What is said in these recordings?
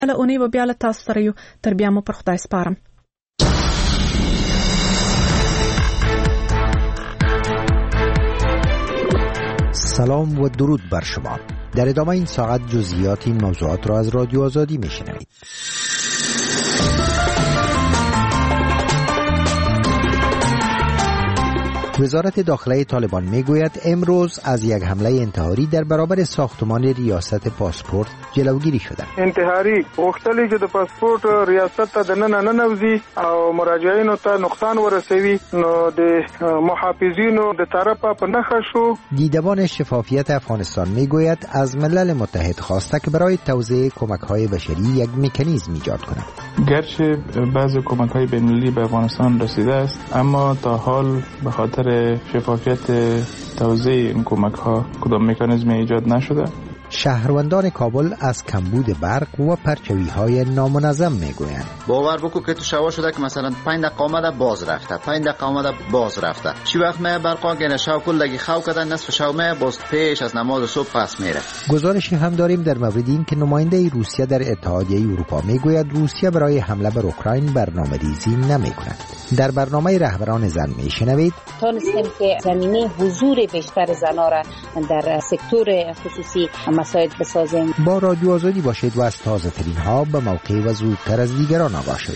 اونې به بیا له تاسو سره یو، تر بیا مو پر خدای سپارم. سلام و درود بر شما. در ادامه این ساعت جزئیات این موضوعات را از رادیو آزادی میشنوید. وزارت داخله طالبان میگوید امروز از یک حمله انتحاری در برابر ساختمان ریاست پاسپورت جلوگیری شده. انتحاری غوښتل چې د پاسپورت ریاست ته دننه ننوځي او مراجعینو ته نقصان ورسوي، نو د محافظینو د طرفه په نښه شو. دیدبان شفافیت افغانستان میگوید از ملل متحد خواسته که برای توزیع کمک‌های بشری یک مکانیزم ایجاد کند. گرچه بعضی کمک‌های بین‌المللی به افغانستان رسیده است، اما تا حال به خاطر شفافیت توزیع این کمک‌ها کدام مکانیزم ایجاد نشده. شهروندان کابل از کمبود برق و پرچوی‌های نامنظم میگویند. باور بکن که تو شوا شده که مثلا 5 دقیقه آمده باز رفته، 5 دقیقه آمده باز رفته. چی وقت می برقا گنه شو کلگی خو کردن، نصف شو می باز پیش از نماز صبح پس میره. گزارشی هم داریم در مورد این که نماینده روسیه در اتحادیه اروپا میگوید روسیه برای حمله بر اوکراین برنامه‌ریزی نمی‌کند. در برنامه رهبران زن میشنوید تونستیم که زمینه حضور بیشتر زنان را در سکتور خصوصی مساعد بسازیم. با رادیو آزادی باشید و از تازه ترین ها به موقع و زودتر از دیگران آگاه شوید.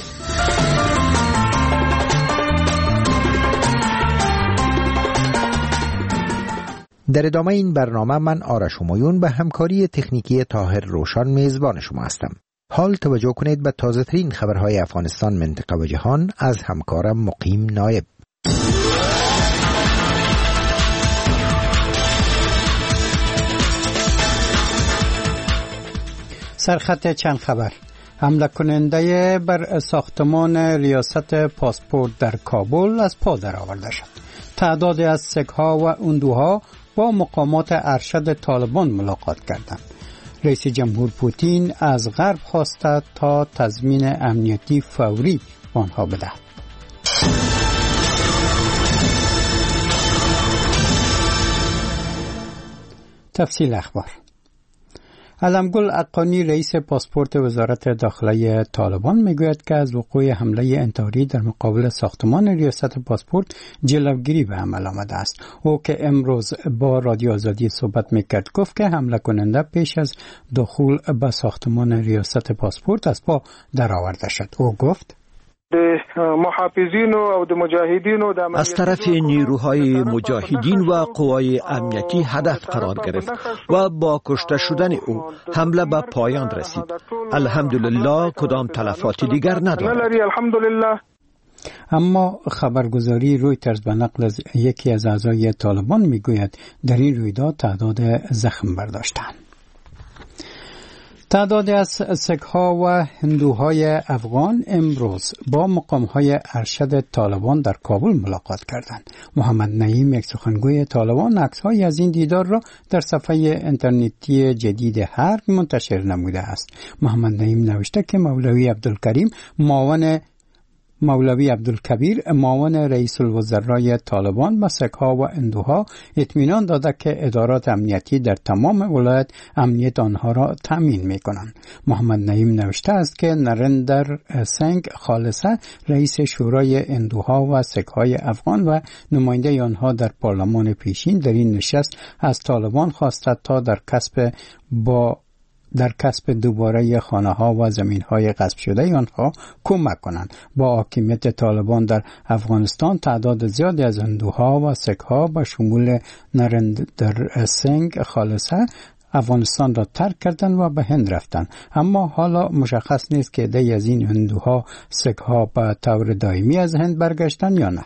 در ادامه این برنامه من آرش همایون به همکاری تکنیکی طاهر روشن میزبان شما هستم. حال توجه کنید به تازه ترین خبرهای افغانستان، منطقه و جهان از همکارم مقیم نایب. سرخط چند خبر. حمله کننده بر ساختمان ریاست پاسپورت در کابل از پا درآورده شد. تعدادی از سک‌ها و اندوها با مقامات ارشد طالبان ملاقات کردند. رئیس جمهور پوتین از غرب خواسته تا تضمین امنیتی فوری به آنها بدهد. تفصیل اخبار. علمگل اقانی رئیس پاسپورت وزارت داخله طالبان میگوید که از وقوع حمله انتحاری در مقابل ساختمان ریاست پاسپورت جلوگیری به عمل آمده است. او که امروز با رادیو آزادی صحبت میکرد گفت که حمله کننده پیش از دخول به ساختمان ریاست پاسپورت از پا درآورده شد. او گفت از طرف نیروهای مجاهدین و قوای امنیتی هدف قرار گرفت و با کشته شدن او حمله به پایان رسید. الحمدلله کدام تلفات دیگر ندارد. اما خبرگزاری رویترز به نقل از یکی از اعضای طالبان میگوید در این رویداد تعداد زخم برداشتند. تعدادی از سک‌ها و هندوهای افغان امروز با مقام‌های ارشد طالبان در کابل ملاقات کردند. محمد نعیم، یک سخنگوی طالبان، عکس‌هایی از این دیدار را در صفحه اینترنتی جدید حرب منتشر نموده است. محمد نعیم نوشته که مولوی عبدالکبیر معاون رئیس الوزرای طالبان به سک‌ها و اندوها اطمینان داده که ادارات امنیتی در تمام ولایت امنیت آنها را تأمین می‌کنند. محمد نعیم نوشته است که نریندر سنگ خالصه رئیس شورای اندوها و سک‌های افغان و نماینده آنها در پارلمان پیشین در این نشست از طالبان خواسته تا در کسب دوباره خانه‌ها و زمین‌های غصب شده آنها کمک کنند. با حاکمیت طالبان در افغانستان تعداد زیادی از هندوها و سک‌ها به شمول نریندر سنگ خالصه افغانستان را ترک کردند و به هند رفتند. اما حالا مشخص نیست که عده‌ای از این هندوها سک‌ها به طور دائمی از هند برگشتند یا نه.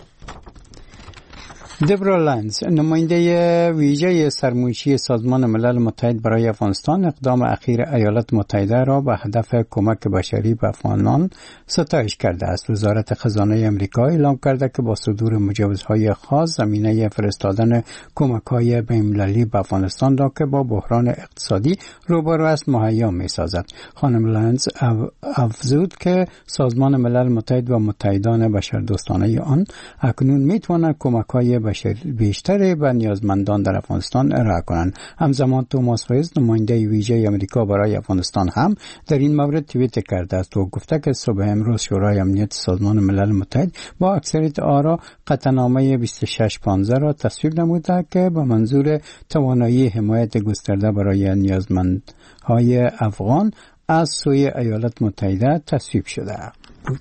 دبرا لنز، نماینده ویژه سرمنشی سازمان ملل متحد برای افغانستان، اقدام اخیر ایالات متحده را به هدف کمک بشری به افغانان ستایش کرده است. وزارت خزانه آمریکا اعلام کرده که با صدور مجوزهای خاص زمینه فرستادن کمک‌های بین‌المللی به افغانستان را که با بحران اقتصادی روبرو است مهیا می‌سازد. خانم لنز افزود که سازمان ملل متحد و متحدان بشردوستانه آن اکنون می‌توانند کمک‌های بیشتری به نیازمندان در افغانستان ارائه کنند. همزمان توماس فایز نماینده ویژه آمریکا برای افغانستان هم در این مورد توییت کرده است و گفته که صبح امروز شورای امنیت سازمان ملل متحد با اکثریت آرا قطعنامه 2615 را تصویب نموده که به منظور توانایی حمایت گسترده برای نیازمندهای افغان از سوی ایالات متحده تصویب شده بود.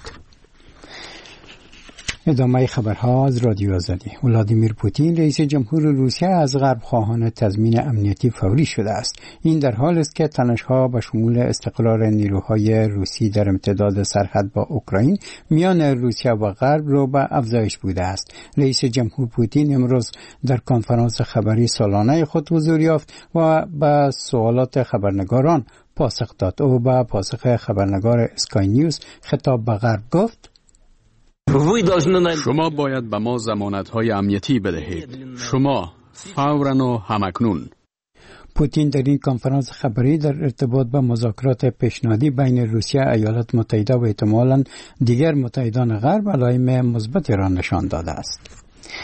ادامه خبرها از رادیو آزادی. ولادیمیر پوتین رئیس جمهور روسیه از غرب خواهان تضمین امنیتی فوری شده است. این در حالی است که تنش‌ها به شمول استقرار نیروهای روسی در امتداد سرحد با اوکراین میان روسیه و غرب رو به افزایش بوده است. رئیس جمهور پوتین امروز در کنفرانس خبری سالانه خود حضور یافت و به سوالات خبرنگاران پاسخ داد. او به پاسخ خبرنگار اسکای نیوز خطاب به غرب گفت: شما باید به ما ضمانت‌های امنیتی بدهید. شما فوراً و همکنون. پوتین در این کنفرانس خبری در ارتباط با مذاکرات پیشنهادی بین روسیه، ایالات متحده و احتمالاً دیگر متحدان غرب علائم مثبتی را نشان داده است.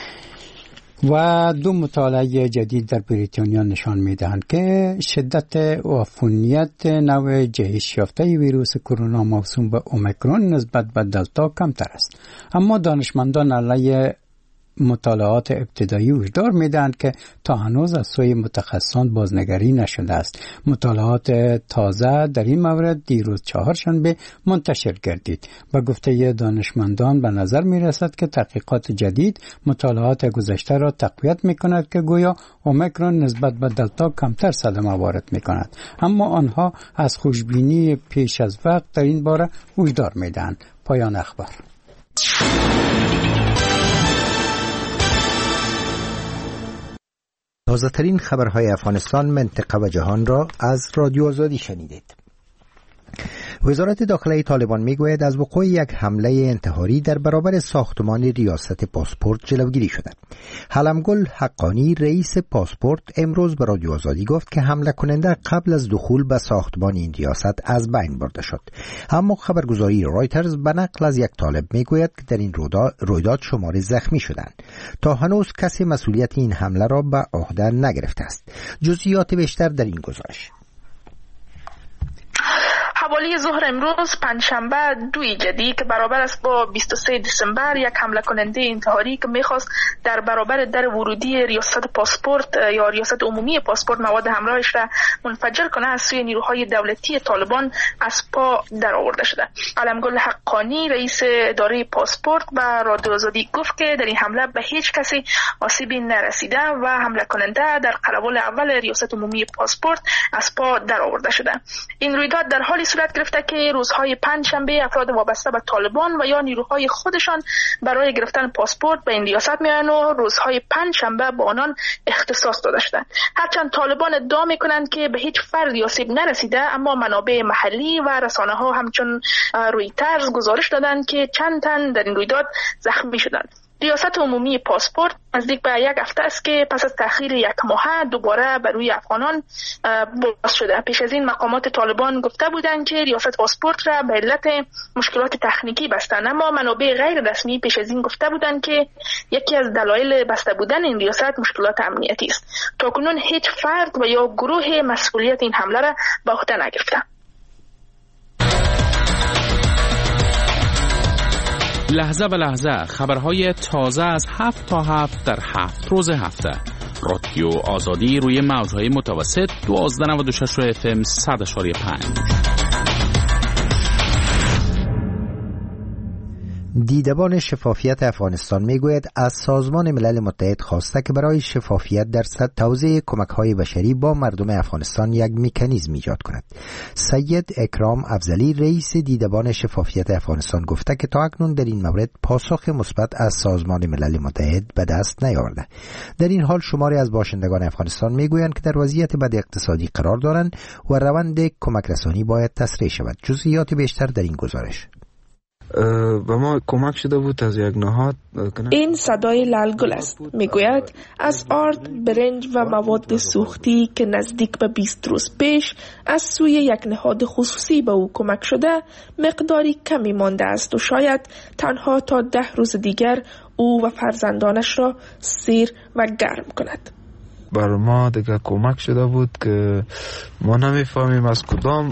و دو مطالعه جدید در بریتانیا نشان می‌دهند که شدت عفونیت نوع جهش یافته ویروس کرونا موسوم به اومیکرون نسبت به دلتا کمتر است. اما دانشمندان علیه مطالعات ابتدایی هشدار میدهند که تا هنوز از سوی متخصصان بازنگری نشده است. مطالعات تازه در این مورد دیروز چهارشنبه منتشر گردید. به گفته دانشمندان به نظر می رسد که تحقیقات جدید مطالعات گذشته را تقویت می کند که گویا اومیکرون نسبت به دلتا کمتر صدمه وارد می کند. اما آنها از خوشبینی پیش از وقت در این باره هشدار می دهند. پایان اخبار. تازه ترین خبرهای افغانستان، منطقه و جهان را از رادیو آزادی شنیدید. وزارت داخله طالبان میگوید از وقوع یک حمله انتحاری در برابر ساختمان ریاست پاسپورت جلوگیری شده. حلمگل حقانی رئیس پاسپورت امروز به رادیو آزادی گفت که حمله کننده قبل از دخول به ساختمان این ریاست از بین برده شد. اما خبرگزاری رایترز به نقل از یک طالب میگوید که در این رویداد شماری زخمی شدند. تا هنوز کسی مسئولیت این حمله را به عهده نگرفته است. جزئیات بیشتر در این گزارش. حوالی ظهر امروز پنجشنبه 2 جدی که برابر است با 23 دسامبر یک حمله کننده انتحاری که میخواست در برابر در ورودی ریاست پاسپورت یا ریاست عمومی پاسپورت مواد همراهش را منفجر کنه از سوی نیروهای دولتی طالبان از پا در آورده شده. علمگل حقانی رئیس اداره پاسپورت به رادیو آزادی گفت که در این حمله به هیچ کسی آسیبی نرسیده و حمله کننده در قرول اول ریاست عمومی پاسپورت از پا در آورده شده. این رویداد در حالی صورت گرفته که روزهای پنجشنبه افراد وابسته به طالبان و یا نیروهای خودشان برای گرفتن پاسپورت به این ریاست میان و روزهای پنجشنبه با آنان اختصاص داده شده. هرچند طالبان ادعا میکنند که به هیچ فردی آسیب نرسیده، اما منابع محلی و رسانه ها همچون رویترز گزارش دادند که چند تن در این رویداد زخمی شدند. ریاست عمومی پاسپورت نزدیک به یک هفته است که پس از تأخیر یک ماه دوباره بر روی افغانان باز شده. پیش از این مقامات طالبان گفته بودند که ریاست پاسپورت را به علت مشکلات تکنیکی بستند، اما منابع غیر رسمی پیش از این گفته بودند که یکی از دلایل بسته بودن این ریاست مشکلات امنیتی است. تاکنون هیچ فرد و یا گروه مسئولیت این حمله را به عهده نگرفته. لحظه به لحظه خبرهای تازه از 7 تا 7 در 7 روز هفته. رادیو آزادی روی موجهای متوسط 1296 FM 100.5. دیدبان شفافیت افغانستان میگوید از سازمان ملل متحد خواسته که برای شفافیت در توزیع کمک‌های بشری با مردم افغانستان یک مکانیزم ایجاد کند. سید اکرام افضلی رئیس دیدبان شفافیت افغانستان گفته که تا اکنون در این مورد پاسخ مثبت از سازمان ملل متحد به دست نیاورده. در این حال شماری از باشندگان افغانستان میگویند که در وضعیت بد اقتصادی قرار دارند و روند کمک رسانی باید تسریع شود. جزئیات بیشتر در این گزارش. به ما کمک شده بود از یک نهاد. این صدای لالگل است. میگوید از آرد، برنج و مواد سوختی که نزدیک به 20 روز پیش از سوی یک نهاد خصوصی به او کمک شده مقداری کمی مانده است و شاید تنها تا 10 روز دیگر او و فرزندانش را سیر و گرم کند. بر ما دیگه کمک شده بود که ما نمیفهمیم از کدام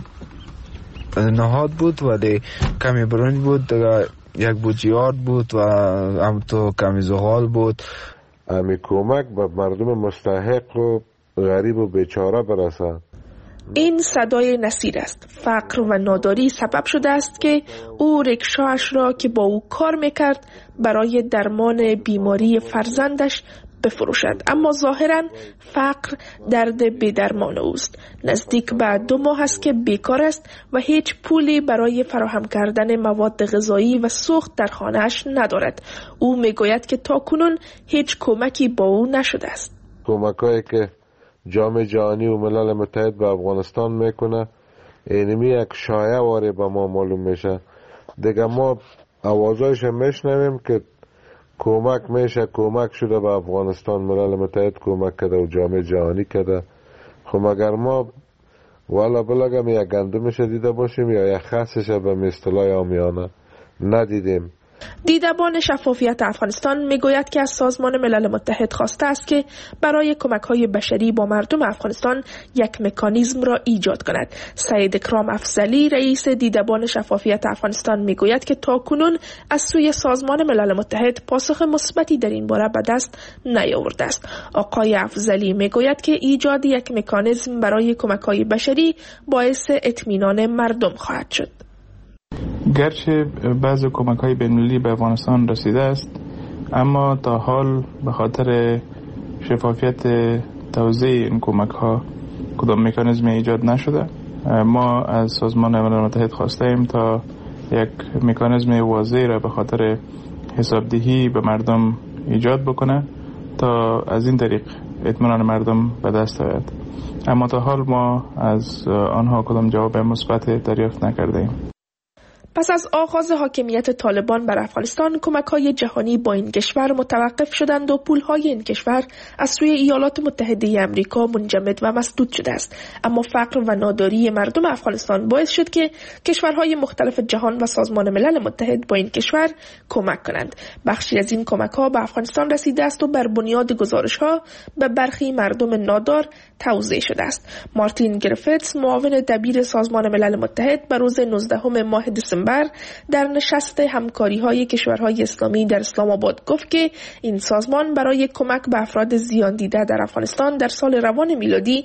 نهاد بود، ولی کمی برنج بود، دیگه یک بوجیار بود و هم تو کمی زغال بود. امی کمک به مردم مستحق و غریب و بیچاره برسد. این صدای نصیر است. فقر و ناداری سبب شده است که او رکشاش را که با او کار میکرد برای درمان بیماری فرزندش بفروشد، اما ظاهراً فقر درد بی‌درمان اوست. نزدیک به 2 ماه است که بیکار است و هیچ پولی برای فراهم کردن مواد غذایی و سوخت در خانه‌اش ندارد. او میگوید که تاکنون هیچ کمکی با او نشده است. کمکایی که جام جهانی و ملل متحد به افغانستان میکنه اینمی یک شایعه واره به ما معلوم میشه. دیگه ما آوازایش میشنویم که کمک میشه، کمک شده به افغانستان، ملل متحد کمک کرده و جام جهانی کرده. خب اگر ما والا بلگم یک گندمش دیده باشیم یا یک خسش به اصطلاح عامیانه ندیدیم. دیدبان شفافیت افغانستان میگوید که از سازمان ملل متحد خواسته است که برای کمک‌های بشری با مردم افغانستان یک مکانیزم را ایجاد کند. سید اکرام افضلی رئیس دیدبان شفافیت افغانستان میگوید که تاکنون از سوی سازمان ملل متحد پاسخ مثبتی در این باره به دست نیاورده است. آقای افضلی میگوید که ایجاد یک مکانیزم برای کمک‌های بشری باعث اطمینان مردم خواهد شد. گرچه بعضی کمک‌های بین‌المللی به افغانستان رسیده است، اما تا حال به خاطر شفافیت توزیع این کمک‌ها کدام مکانیزم ایجاد نشده. ما از سازمان ملل متحد خواسته ایم تا یک مکانیزم واضح را به خاطر حسابدهی به مردم ایجاد بکنه تا از این طریق اطمینان مردم به دست آید. اما تا حال ما از آنها کدام جواب مثبت دریافت نکرده ایم. پس از آغاز حاکمیت طالبان بر افغانستان، کمک‌های جهانی با این کشور متوقف شدند و پول‌های این کشور از سوی ایالات متحده آمریکا منجمد و مسدود شده است. اما فقر و ناداری مردم افغانستان باعث شد که کشورهای مختلف جهان و سازمان ملل متحد با این کشور کمک کنند. بخشی از این کمک‌ها به افغانستان رسیده است و بر بنیاد گزارش‌ها به برخی مردم نادار توزیع شده است. مارتین گریفیتس، معاون دبیر سازمان ملل متحد، به روز 19 ماه دسامبر در نشست همکاری‌های کشورهای اسلامی در اسلام آباد گفت که این سازمان برای کمک به افراد زیان دیده در افغانستان در سال روان میلادی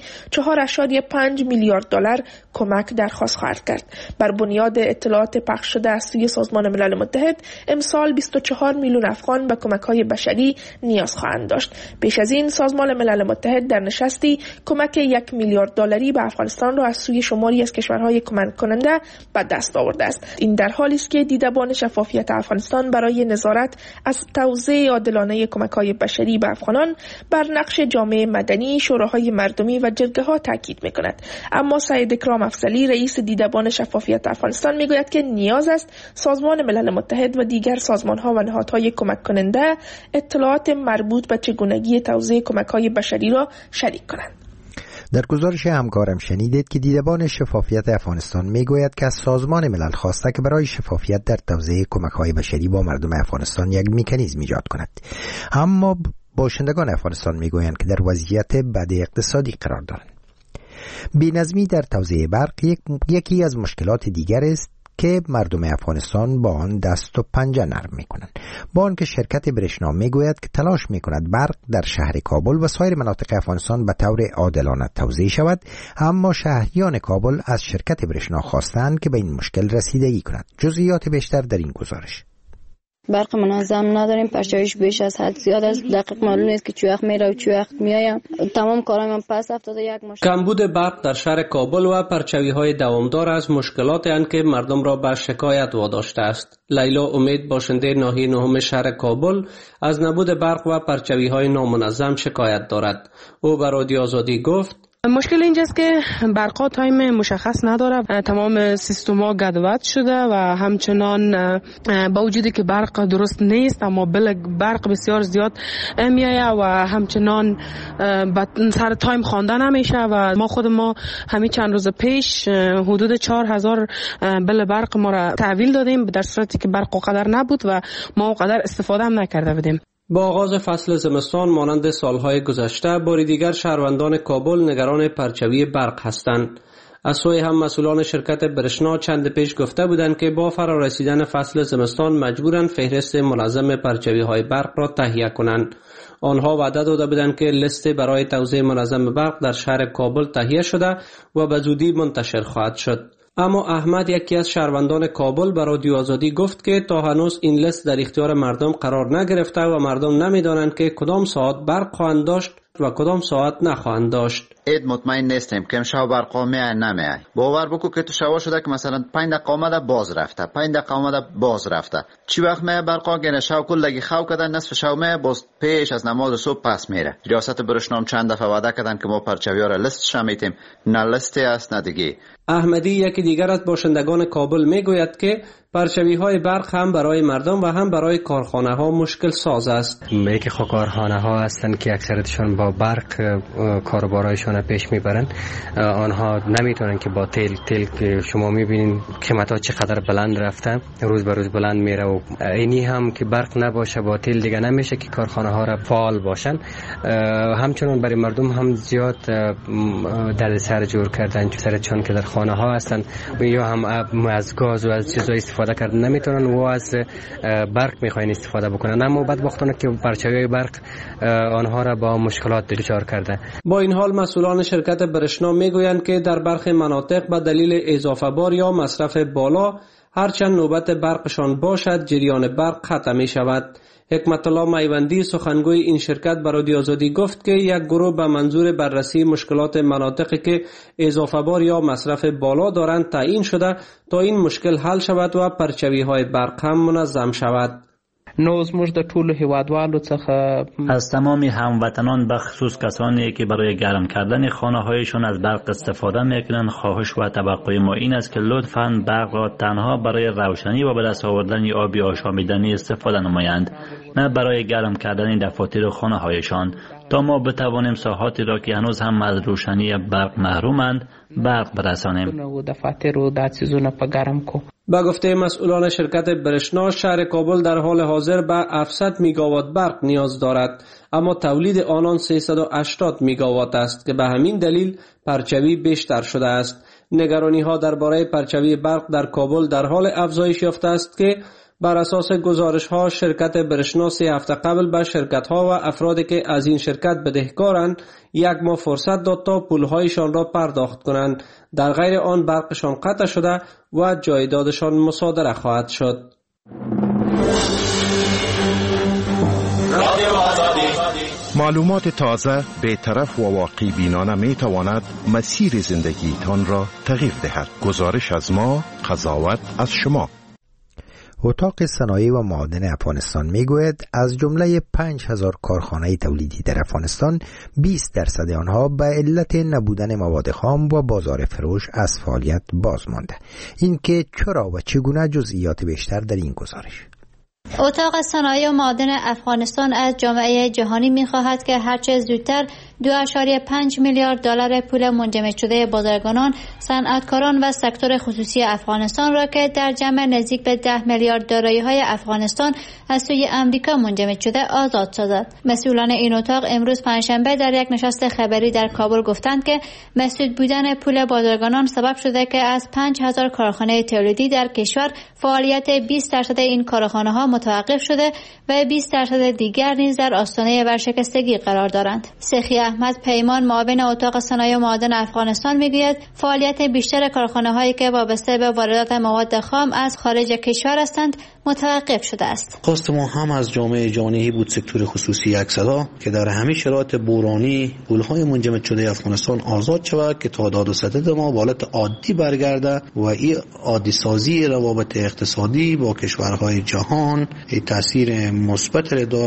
4.5 میلیارد دلار کمک درخواست خواهد کرد. بر بنیاد اطلاعات پخش شده از سوی سازمان ملل متحد، امسال 24 میلیون افغان به کمک‌های بشری نیاز خواهند داشت. پیش از این سازمان ملل متحد در نشستی کمک 1 میلیارد دلاری به افغانستان را از سوی شماری از کشورهای کمک کننده به دست آورده است. این در حالی است که دیدبان شفافیت افغانستان برای نظارت از توزیع عادلانه کمک‌های بشری به افغانان بر نقش جامعه مدنی، شوراهای مردمی و جرگه‌ها تاکید می‌کند. اما سید اکرام افضلی، رئیس دیدبان شفافیت افغانستان، می‌گوید که نیاز است سازمان ملل متحد و دیگر سازمان‌ها و نهادهای کمک کننده اطلاعات مربوط به چگونگی توزیع کمک‌های بشری را شریک کنند. در گزارش همکارم شنیدید که دیدبان شفافیت افغانستان میگوید که از سازمان ملل خواسته که برای شفافیت در توزیع کمک‌های بشری با مردم افغانستان یک مکانیزم ایجاد کند. اما باشندگان افغانستان میگویند که در وضعیت بد اقتصادی قرار دارند. بی‌نظمی در توزیع برق یکی از مشکلات دیگر است که مردم افغانستان با آن دست و پنجه نرم میکنند. با آنکه شرکت برشنا میگوید که تلاش میکند برق در شهر کابل و سایر مناطق افغانستان به طور عادلانه توزیع شود، اما شهریان کابل از شرکت برشنا خواستند که به این مشکل رسیدگی کند. جزئیات بیشتر در این گزارش. برق منظم نداریم، پرچاویش بیش از حد زیاد است، دقیق معلوم نیست که چه وقت میره و چه وقت میآید. تمام کارام پس افتاده. یک مشکل کمبود برق در شهر کابل و پرچاوی‌های دوامدار از مشکلاتی اند که مردم را به شکایت واداشته است. لیلا امید، باشنده ناحیه 9 شهر کابل، از نبود برق و پرچاوی‌های نامنظم شکایت دارد. او به رادیو آزادی گفت: مشکل اینجاست که برقا تایم مشخص نداره، تمام سیستما گدوت شده و همچنان با وجودی که برق درست نیست اما برق بسیار زیاد میایه و همچنان سر تایم خوانده نمیشه و ما همین چند روز پیش حدود 4000 بل برق ما را تحویل دادیم، در صورتی که برق قدر نبود و ما قدر استفاده هم نکرده بودیم. با آغاز فصل زمستان مانند سالهای گذشته باری دیگر شهروندان کابل نگران پرچوی برق هستند. از سوی هم مسئولان شرکت برشنا چند پیش گفته بودند که با فرارسیدن فصل زمستان مجبورند فهرست منظم پرچوی های برق را تهیه کنند. آنها وعده داده بودند که لیست برای توزیع منظم برق در شهر کابل تهیه شده و به زودی منتشر خواهد شد. اما احمد، یکی از شهروندان کابل، به رادیو آزادی گفت که تا هنوز این لیست در اختیار مردم قرار نگرفته و مردم نمیدانند که کدام ساعت برق خواهند داشت و کدام ساعت نخواهند داشت. اید مطمئن نیستیم که امشب برقا میای نمیای. باور بکو که تو شوا شده که مثلا 5 دقیقه آمده باز رفته، 5 دقیقه آمده باز رفته. چی وقت میای برقا گنه شو کلگی خو کردن، نصف شو میای باز پیش از نماز صبح پس میره. ریاست برشنام چند دفعه وعده کردن که ما پرچویا را لیستش میتیم، نه لیستی است نه دیگه. احمدی، یکی دیگر از باشندگان کابل، میگوید که پرچوی های برق هم برای مردم و هم برای کارخانه ها مشکل ساز است. یکی کارخانه ها هستند که اکثرتشون با برق کاروبارایشون پیش میبرن، آنها نمیتونن که با تیل که شما میبینین قیمت ها چقدر بلند رفته، روز به روز بلند میره و اینی هم که برق نباشه با تیل دیگه نمیشه که کارخانه ها را فعال باشن. همچنان برای مردم هم زیاد درد سر جور کردن، چون که در خانه ها هستن و یا هم از گاز و از چیزای استفاده کردن نمیتونن و از برق میخواین استفاده بکنن، اما بدبختانه که پرچوی برق آنها را با مشکلات دچار کرده. با این حال مسئولان شرکت برشنا میگویند که در برخی مناطق به دلیل اضافه بار یا مصرف بالا هرچند نوبت برقشان باشد جریان برق قطع می شود. حکمت الله میوندی، سخنگوی این شرکت، به رادیو آزادی گفت که یک گروه به منظور بررسی مشکلات مناطقی که اضافه بار یا مصرف بالا دارند تعیین شده تا این مشکل حل شود و پرچوی های برق هم منظم شود. نو زموږ د ټولو هیوادوالو څخه از تمامی هموطنان به خصوص کسانی که برای گرم کردن خانه هایشان از برق استفاده میکنند خواهش و توقع ما این است که لطفاً برق را تنها برای روشنی و به دست آوردن آبی آشامیدنی استفاده نمایند، نه برای گرم کردن دفاتر خانه هایشان، تا ما بتوانیم ساحاتی را که هنوز هم از روشنی برق محرومند برق برسانیم. با گفته مسئولان شرکت برشنا، شهر کابل در حال حاضر به 700 میگاوات برق نیاز دارد، اما تولید آنان 380 میگاوات است که به همین دلیل پرچوی بیشتر شده است. نگرانی ها درباره پرچوی برق در کابل در حال افزایش یافته است که بر اساس گزارش ها شرکت برشنا 3 هفته قبل به شرکت ها و افرادی که از این شرکت بدهکارند 1 ماه فرصت داد تا پولهایشان را پرداخت کنند، در غیر آن برقشان قطع شده و جایدادشان مصادره خواهد شد. معلومات تازه، بی‌طرف و واقعی بینانه می تواند مسیر زندگیتان را تغییر دهد. گزارش از ما، قضاوت از شما. اتاق صنایع و معادن افغانستان میگوید از جمله 5000 کارخانه تولیدی در افغانستان 20% آنها به علت نبودن مواد خام و بازار فروش از فعالیت باز مانده. این که چرا و چگونه جزئیات بیشتر در این گزارش. اتاق صنایع و معادن افغانستان از جامعه جهانی می‌خواهد که هرچه زودتر 2.5 میلیارد دلار پول منجمد شده بازرگانان، صنعتکاران و سکتور خصوصی افغانستان را که در جمع نزدیک به 10 میلیارد دارایی‌های افغانستان از سوی امریکا منجمد شده آزاد سازد. مسئولان این اتاق امروز پنجشنبه در یک نشست خبری در کابل گفتند که مسدود بودن پول بازرگانان سبب شده که از 5000 کارخانه تولیدی در کشور فعالیت 20% این کارخانه‌ها متوقف شده و 20% دیگر نیز در آستانه ورشکستگی قرار دارند. سخی احمد پیمان، معاون اتاق صنایع و معادن افغانستان، میگوید فعالیت بیشتر کارخانه‌هایی که وابسته به واردات مواد خام از خارج کشور هستند متوقف شده است. خواست ما هم از جامعه جهانی بود سکتور خصوصی یک صدا که در همه شرایط بحرانی پول‌های منجمد شده افغانستان آزاد شود که تعداد و سدد ما به حالت عادی برگرده و این عادی سازی روابط اقتصادی با کشورهای جهان تاثیر مثبت داره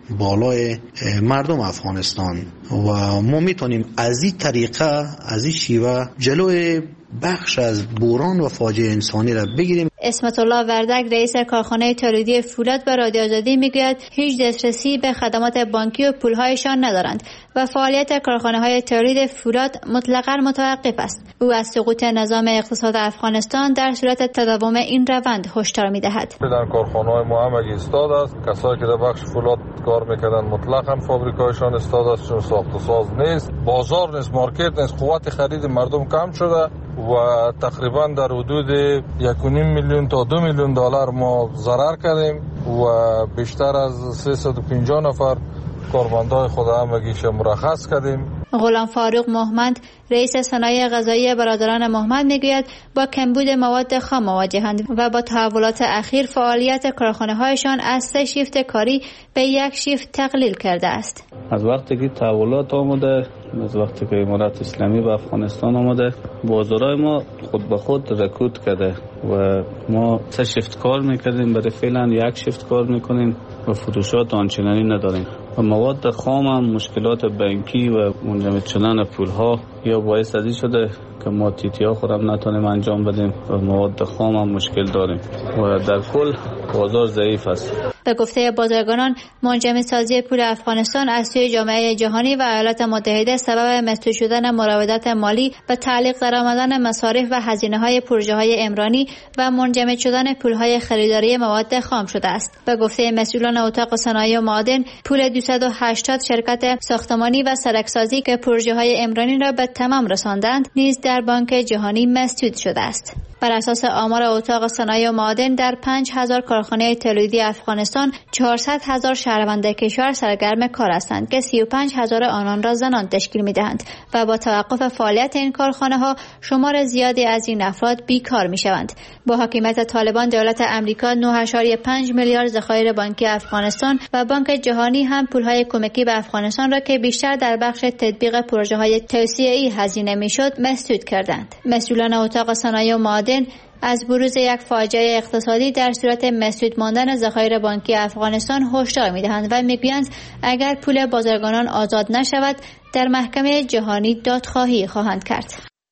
بالای مردم افغانستان و ما میتونیم از این طریقه، از این شیوه جلوی بخش از بحران و فاجعه انسانی را بگیریم. اسمت الله وردک رئیس کارخانه تولیدی فولاد به رادیو آزادی میگوید هیچ دسترسی به خدمات بانکی و پولهایشان ندارند و فعالیت کارخانه های تولید فولاد مطلقاً متوقف است. او از سقوط نظام اقتصاد افغانستان در صورت تداوم این روند هشدار میدهد. در کارخانه های ما همگی استاد است. کسایی که در بخش فولاد کار میکردن مطلقاً فابریکایشان استاد است، چون ساخت و ساز نیست، بازار نیست، مارکت نیست، قوت خرید مردم کم شده و تقریبا در حدود 1.5 میلیون تا 2 میلیون دلار ما ضرر کردیم و بیشتر از 350 نفر کارمندای خود همگیش مرخص کردیم. غلام فاروق محمد رئیس صنایع غذایی برادران محمد میگوید با کمبود مواد خام مواجهند و با تحولات اخیر فعالیت کارخانه‌هایشان از 3 شیفت کاری به 1 شیفت تقلیل کرده است. از وقتی که تحولات آمده، از وقتی که امارت اسلامی به افغانستان آمده، بازارهای ما خود به خود رکود کرده و ما 3 شیفت کار میکردیم، برای فعلا 1 شیفت کار میکنیم و فروشات آنچنانی نداریم و مواد خام هم مشکلات بانکی و منجمد شدن پولها یا باعث ازی شده که ما تیتیا خودم نتونیم انجام بدیم و مواد خام هم مشکل داریم و در کل بازار ضعیف است. به گفته بازرگانان، منجمدسازی پول افغانستان از سوی جامعه جهانی و ایالات متحده سبب مسدود شدن مراودات مالی و تعلیق درآمدن مصارف و هزینه‌های پروژه‌های عمرانی و منجمد شدن پول‌های خریداری مواد خام شده است. به گفته مسئولان اتاق صنایع و معادن، پول 280 شرکت ساختمانی و سرکسازی که پروژه‌های عمرانی را به تمام رساندند، نیز در بانک جهانی مسدود شده است. بر اساس آمار اتاق صنایع و معادن، در 5000 کارخانه تولیدی افغانستان 400,000 شهروند کشور سرگرم کار هستند که 35,000 آنان را زنان تشکیل می‌دهند و با توقف فعالیت این کارخانه‌ها شمار زیادی از این افراد بیکار می‌شوند. با حاکمیت طالبان، دولت آمریکا 9.5 میلیارد ذخایر بانکی افغانستان و بانک جهانی هم پول‌های کمکی به افغانستان را که بیشتر در بخش تطبیق پروژه‌های توسعه‌ای هزینه می‌شد مسدود کردند. مسئولان اتاق صنایع و معادن از بروز یک فاجعه اقتصادی در صورت مسدود ماندن ذخایر بانکی افغانستان هشدار می‌دهند و می‌گویند اگر پول بازرگانان آزاد نشود در محکمه جهانی دادخواهی خواهند کرد.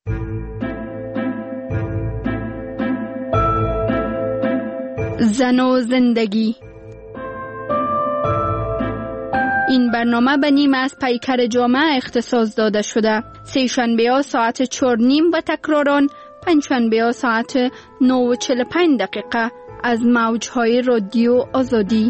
زن و زندگی. این برنامه به نیمه از پیکر جامعه اختصاص داده شده. سه‌شنبه‌ها ساعت 4:30 و تکراران پنجشنبه‌ها ساعت 9:45 از موج‌های رادیو آزادی.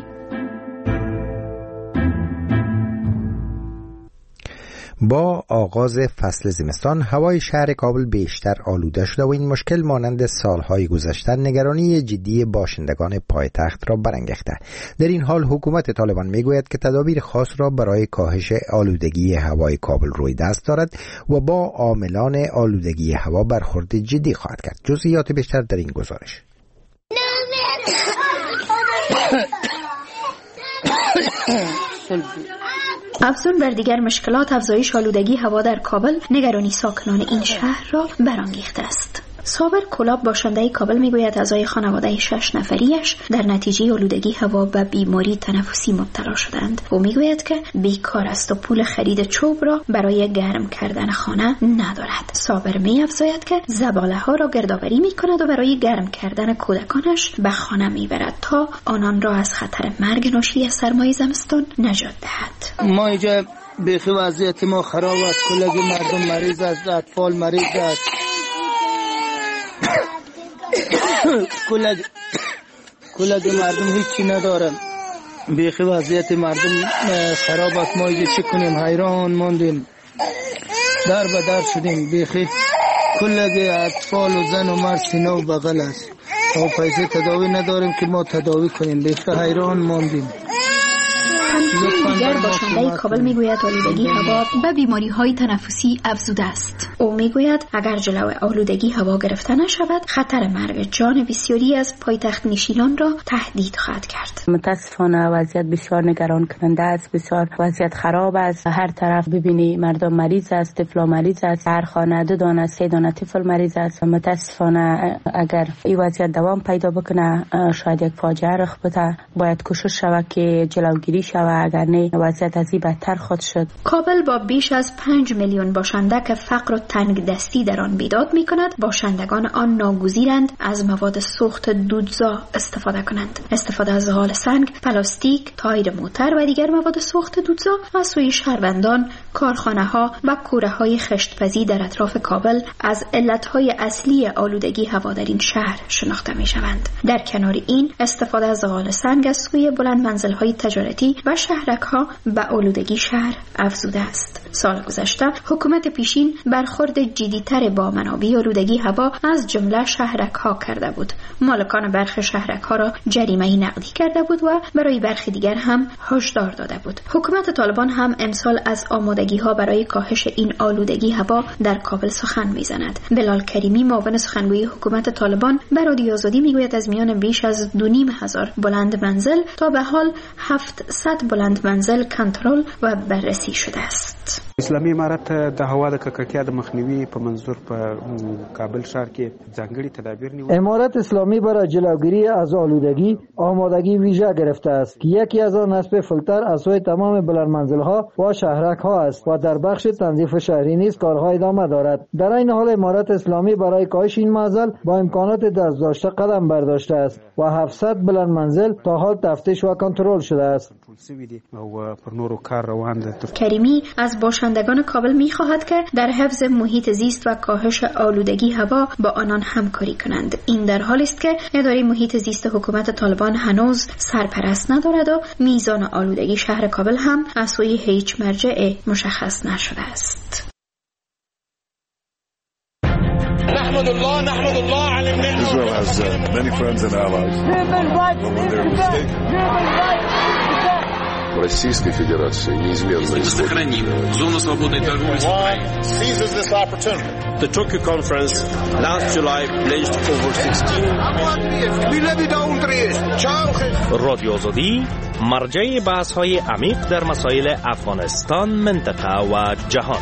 با آغاز فصل زمستان هوای شهر کابل بیشتر آلوده شده و این مشکل مانند سالهای گذشته نگرانی جدی باشندگان پایتخت را برانگیخته. در این حال حکومت طالبان میگوید که تدابیر خاص را برای کاهش آلودگی هوای کابل روی دست دارد و با عاملان آلودگی هوا برخورد جدی خواهد کرد. جزئیات بیشتر در این گزارش. افزون بر دیگر مشکلات، افزایش آلودگی هوا در کابل نگرانی ساکنان این شهر را برانگیخته است. صابر کلاب باشنده کابل میگوید اعضای خانواده 6 نفریش در نتیجه آلودگی هوا به بیماری تنفسی مبتلا شدند. او میگوید که بیکار است و پول خرید چوب را برای گرم کردن خانه ندارد. صابر می‌افزاید که زباله ها را گردآوری می‌کند و برای گرم کردن کودکانش به خانه میبرد تا آنان را از خطر مرگ ناشی از سرمای زمستان نجات دهد. ما اینجا بیخی وضعیت ما خراب است، کلگی مردم مریض است، اطفال مریض است، کلگی مردم هیچی ندارن، بیخی وضعیت مردم خراب است. ما اینجا چی کنیم؟ حیران ماندیم، در به در شدیم، بیخی کلگی اطفال و زن و مرد سینه و بغل است و پیسه تداوی نداریم که ما تداوی کنیم، بیخی حیران ماندیم. دیگر باشنده کابل میگوید آلودگی هوا به بیماری‌های تنفسی افزوده است. او میگوید اگر جلو آلودگی هوا گرفته نشود خطر مرگ جان بسیاری از پایتخت نشینان را تهدید خواهد کرد. متاسفانه وضعیت بسیار نگران کننده است، بسیار وضعیت خراب است. هر طرف ببینی مردم مریض است، طفلا مریض است، هر خانه 2 دانه 3 دانه طفل مریض است. متاسفانه اگر این وضعیت دوام پیدا بکنه شاید یک فاجعه رخ بده. باید کوشش شود که جلوگیری شود شود، اگر نه وضعیت از این بدتر خود شد. کابل با بیش از 5 میلیون باشنده که فقر و تنگ دستی در آن بیداد می کند، باشندگان آن ناگزیرند از مواد سوخت دودزا استفاده کنند. استفاده از غال سنگ، پلاستیک، تایر موتر و دیگر مواد سوخت دودزا از سوی شهروندان، کارخانه‌ها و کوره‌های خشت‌پزی در اطراف کابل از علت‌های اصلی آلودگی هوا در این شهر شناخته می‌شوند. در کنار این، استفاده از غال سنگ از سوی بلند منزل‌های تجارتی و شهرک‌ها به آلودگی شهر افزوده است. سال گذشته حکومت پیشین برخورد جدی‌تر با منابع آلودگی هوا از جمله شهرک‌ها کرده بود. مالکان برخی شهرک‌ها را جریمه نقدی کرده بود و برای برخی دیگر هم هشدار داده بود. حکومت طالبان هم امسال از آمادگی‌ها برای کاهش این آلودگی هوا در کابل سخن می‌زند. بلال کریمی، معاون سخنگوی حکومت طالبان، به رادیو آزادی میگوید از میان بیش از 2,500 بلند منزل تا به حال 700 بلند منزل کنترل و بررسی شده است. اسلامي امارت د هوا د ککړتیا د مخنیوي په منظور په کابل شهر کې ځانګړي تدابیر نیول. امارت اسلامی برای جلوگیری از آلودگی آمادگی ویژه گرفته است که یکی از آن نصب فیلتر از سوی تمام بلند منزل‌ها و شهرک‌ها است و در بخش تنظیف شهری نیز کارها ادامه دارد. در این حال امارت اسلامی برای کاهش این معضل با امکانات دست داشته قدم برداشته است و 700 بلند منزل تا حال تفتیش و کنترل شده است. کریمی از باشندگان کابل می‌خواهد که در حفظ محیط زیست و کاهش آلودگی هوا با آنان همکاری کنند. این در حالی است که اداره محیط زیست حکومت طالبان هنوز سرپرست ندارد و میزان آلودگی شهر کابل هم از سوی هیچ مرجع مشخص نشده است. نحمد الله على النعمة. Israel has many friends and allies. Российской Федерации неизменно сохраним зону свободной торговли с Украиной. Seizes this opportunity. The Tokyo conference last July pledged over 16 رادیو آزادی مرجع بحث‌های عمیق در مسائل افغانستان، منطقه و جهان.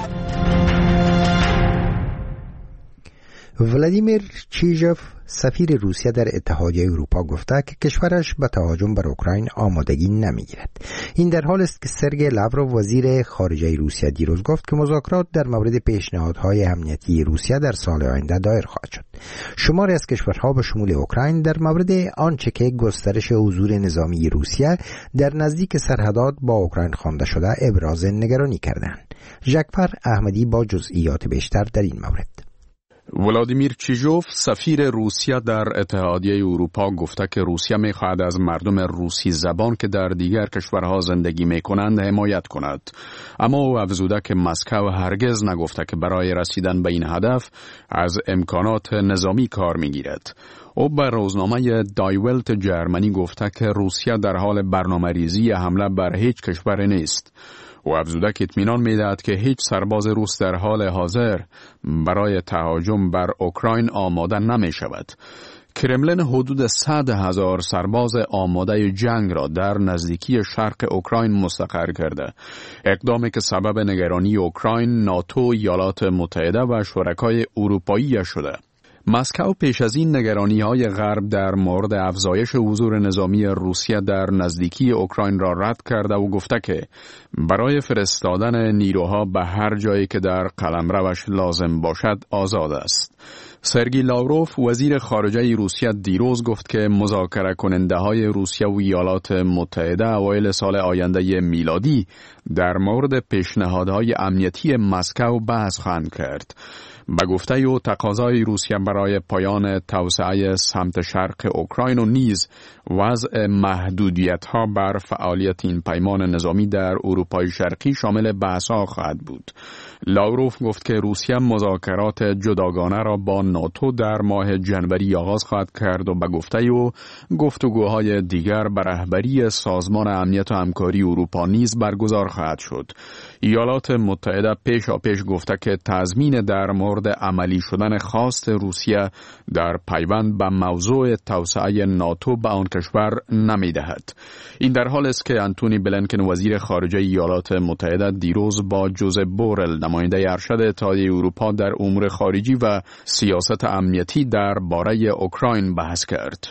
ولادیمیر چیژوف سفیر روسیه در اتحادیه اروپا گفته که کشورش به تهاجم بر اوکراین آمادگی نمیگیرد. این در حال است که سرگئی لاوروف وزیر خارجه روسیه دیروز گفت که مذاکرات در مورد پیشنهادهای امنیتی روسیه در سال آینده دایر خواهد شد. شماری از کشورها به شمول اوکراین در مورد آنچه که گسترش حضور نظامی روسیه در نزدیک سرحدات با اوکراین خوانده شده ابراز نگرانی کردند. ژکفر احمدی با جزئیات بیشتر در این مورد. ولادیمیر چیژوف سفیر روسیه در اتحادیه اروپا گفته که روسیه می‌خواهد از مردم روسی زبان که در دیگر کشورها زندگی می‌کنند حمایت کند، اما او افزوده که مسکو هرگز نگفته که برای رسیدن به این هدف از امکانات نظامی کار می‌گیرد. او به روزنامه دایولت جرمنی گفته که روسیه در حال برنامه‌ریزی حمله بر هیچ کشور نیست. و افزوده که اطمینان می‌دهد که هیچ سرباز روس در حال حاضر برای تهاجم بر اوکراین آماده نمی‌شود. کرملین حدود 100,000 سرباز آماده جنگ را در نزدیکی شرق اوکراین مستقر کرده، اقدامی که سبب نگرانی اوکراین، ناتو، ایالات متحده و شرکای اروپایی شده. مسکو پیش از این نگرانی‌های غرب در مورد افزایش حضور نظامی روسیه در نزدیکی اوکراین را رد کرده و گفته که برای فرستادن نیروها به هر جایی که در قلمروش لازم باشد آزاد است. سرگئی لاوروف وزیر خارجه روسیه دیروز گفت که مذاکره کننده های روسیه و ایالات متحده اوایل سال آینده میلادی در مورد پیشنهادهای امنیتی مسکو بحث خواهند کرد. به گفته او تقاضای روسیه برای پایان توسعه سمت شرق اوکراین و نیز وضع محدودیت‌ها بر فعالیت این پیمان نظامی در اروپای شرقی شامل بحث‌ها خواهد بود. لاوروف گفت که روسیه مذاکرات جداگانه را با ناتو در ماه جنوری آغاز خواهد کرد و به گفته او گفتگوهای دیگر بر رهبری سازمان امنیت و همکاری اروپا نیز برگزار خواهد شد. ایالات متحده پیشاپیش گفته که تضمین در مورد عملی شدن خواست روسیه در پیوند به موضوع توسعه ناتو به آن کشور نمی‌دهد. این در حال است که آنتونی بلینکن وزیر خارجه ایالات متحده دیروز با جوزپ بورل نماینده ارشد اتحادیه اروپا در امور خارجی و سیاست امنیتی درباره اوکراین بحث کرد.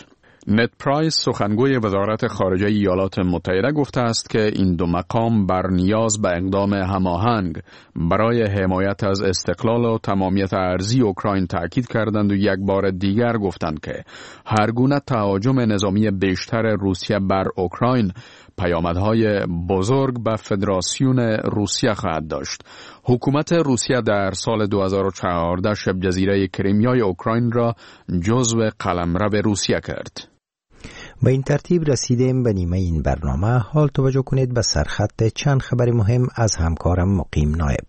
نت پرایس سخنگوی وزارت خارجه ایالات متحده گفته است که این دو مقام بر نیاز به اقدام هماهنگ برای حمایت از استقلال و تمامیت ارضی اوکراین تاکید کردند و یک بار دیگر گفتند که هر گونه تهاجم نظامی بیشتر روسیه بر اوکراین پیامدهای بزرگ به فدراسیون روسیه خواهد داشت. حکومت روسیه در سال 2014 شبه جزیره کریمیای اوکراین را جزو قلمرو روسیه کرد. به این ترتیب رسیدیم به نیمه این برنامه. حال توجه کنید به سرخط چند خبر مهم از همکارم مقیم نایب.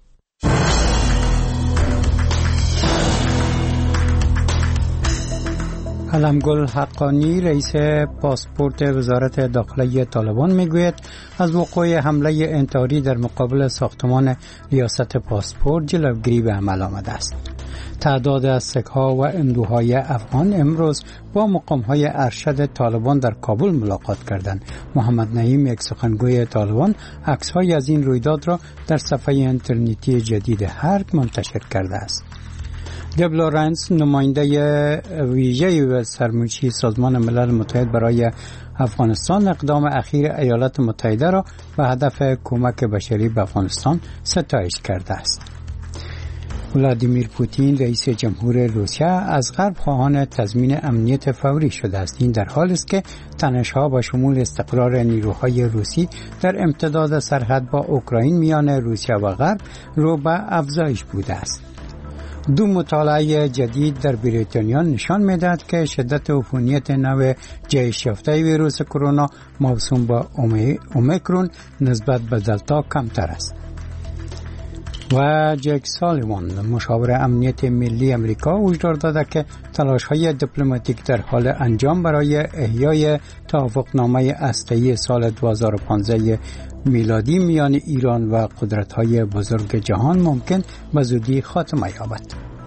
علمگل حقانی رئیس پاسپورت وزارت داخلی طالبان میگوید از وقوع حمله انتحاری در مقابل ساختمان ریاست پاسپورت جلوگیری به عمل آمده است. تعداد از سکه‌ها و اندوهای افغان امروز با مقام‌های ارشد طالبان در کابل ملاقات کردند. محمد نعیم، یک سخنگوی طالبان، عکس‌های از این رویداد را در صفحه اینترنتی جدید هرک منتشر کرده است. دب لورنس، نماینده ویژه و سرمنشی سازمان ملل متحد برای افغانستان، اقدام اخیر ایالات متحده را به هدف کمک بشری به افغانستان ستایش کرده است. ولادیمیر پوتین، رئیس جمهور روسیه، از غرب خواهان تضمین امنیت فوری شده است. این در حالی است که تنش‌ها با شمول استقرار نیروهای روسی در امتداد سرحد با اوکراین میان روسیه و غرب رو به افزایش بوده است. دو مطالعه جدید در بریتانیا نشان می‌دهد که شدت عفونیت نوع جهش یافته ویروس کرونا موسوم به اومیکرون نسبت به دلتا کمتر است. و جک سالیوان، مشاور امنیت ملی امریکا، هشدار داده که تلاش‌های دیپلماتیک در حال انجام برای احیای توافقنامه هسته‌ای سال 2015 میلادی میان ایران و قدرت‌های بزرگ جهان ممکن به زودی خاتمه یابد.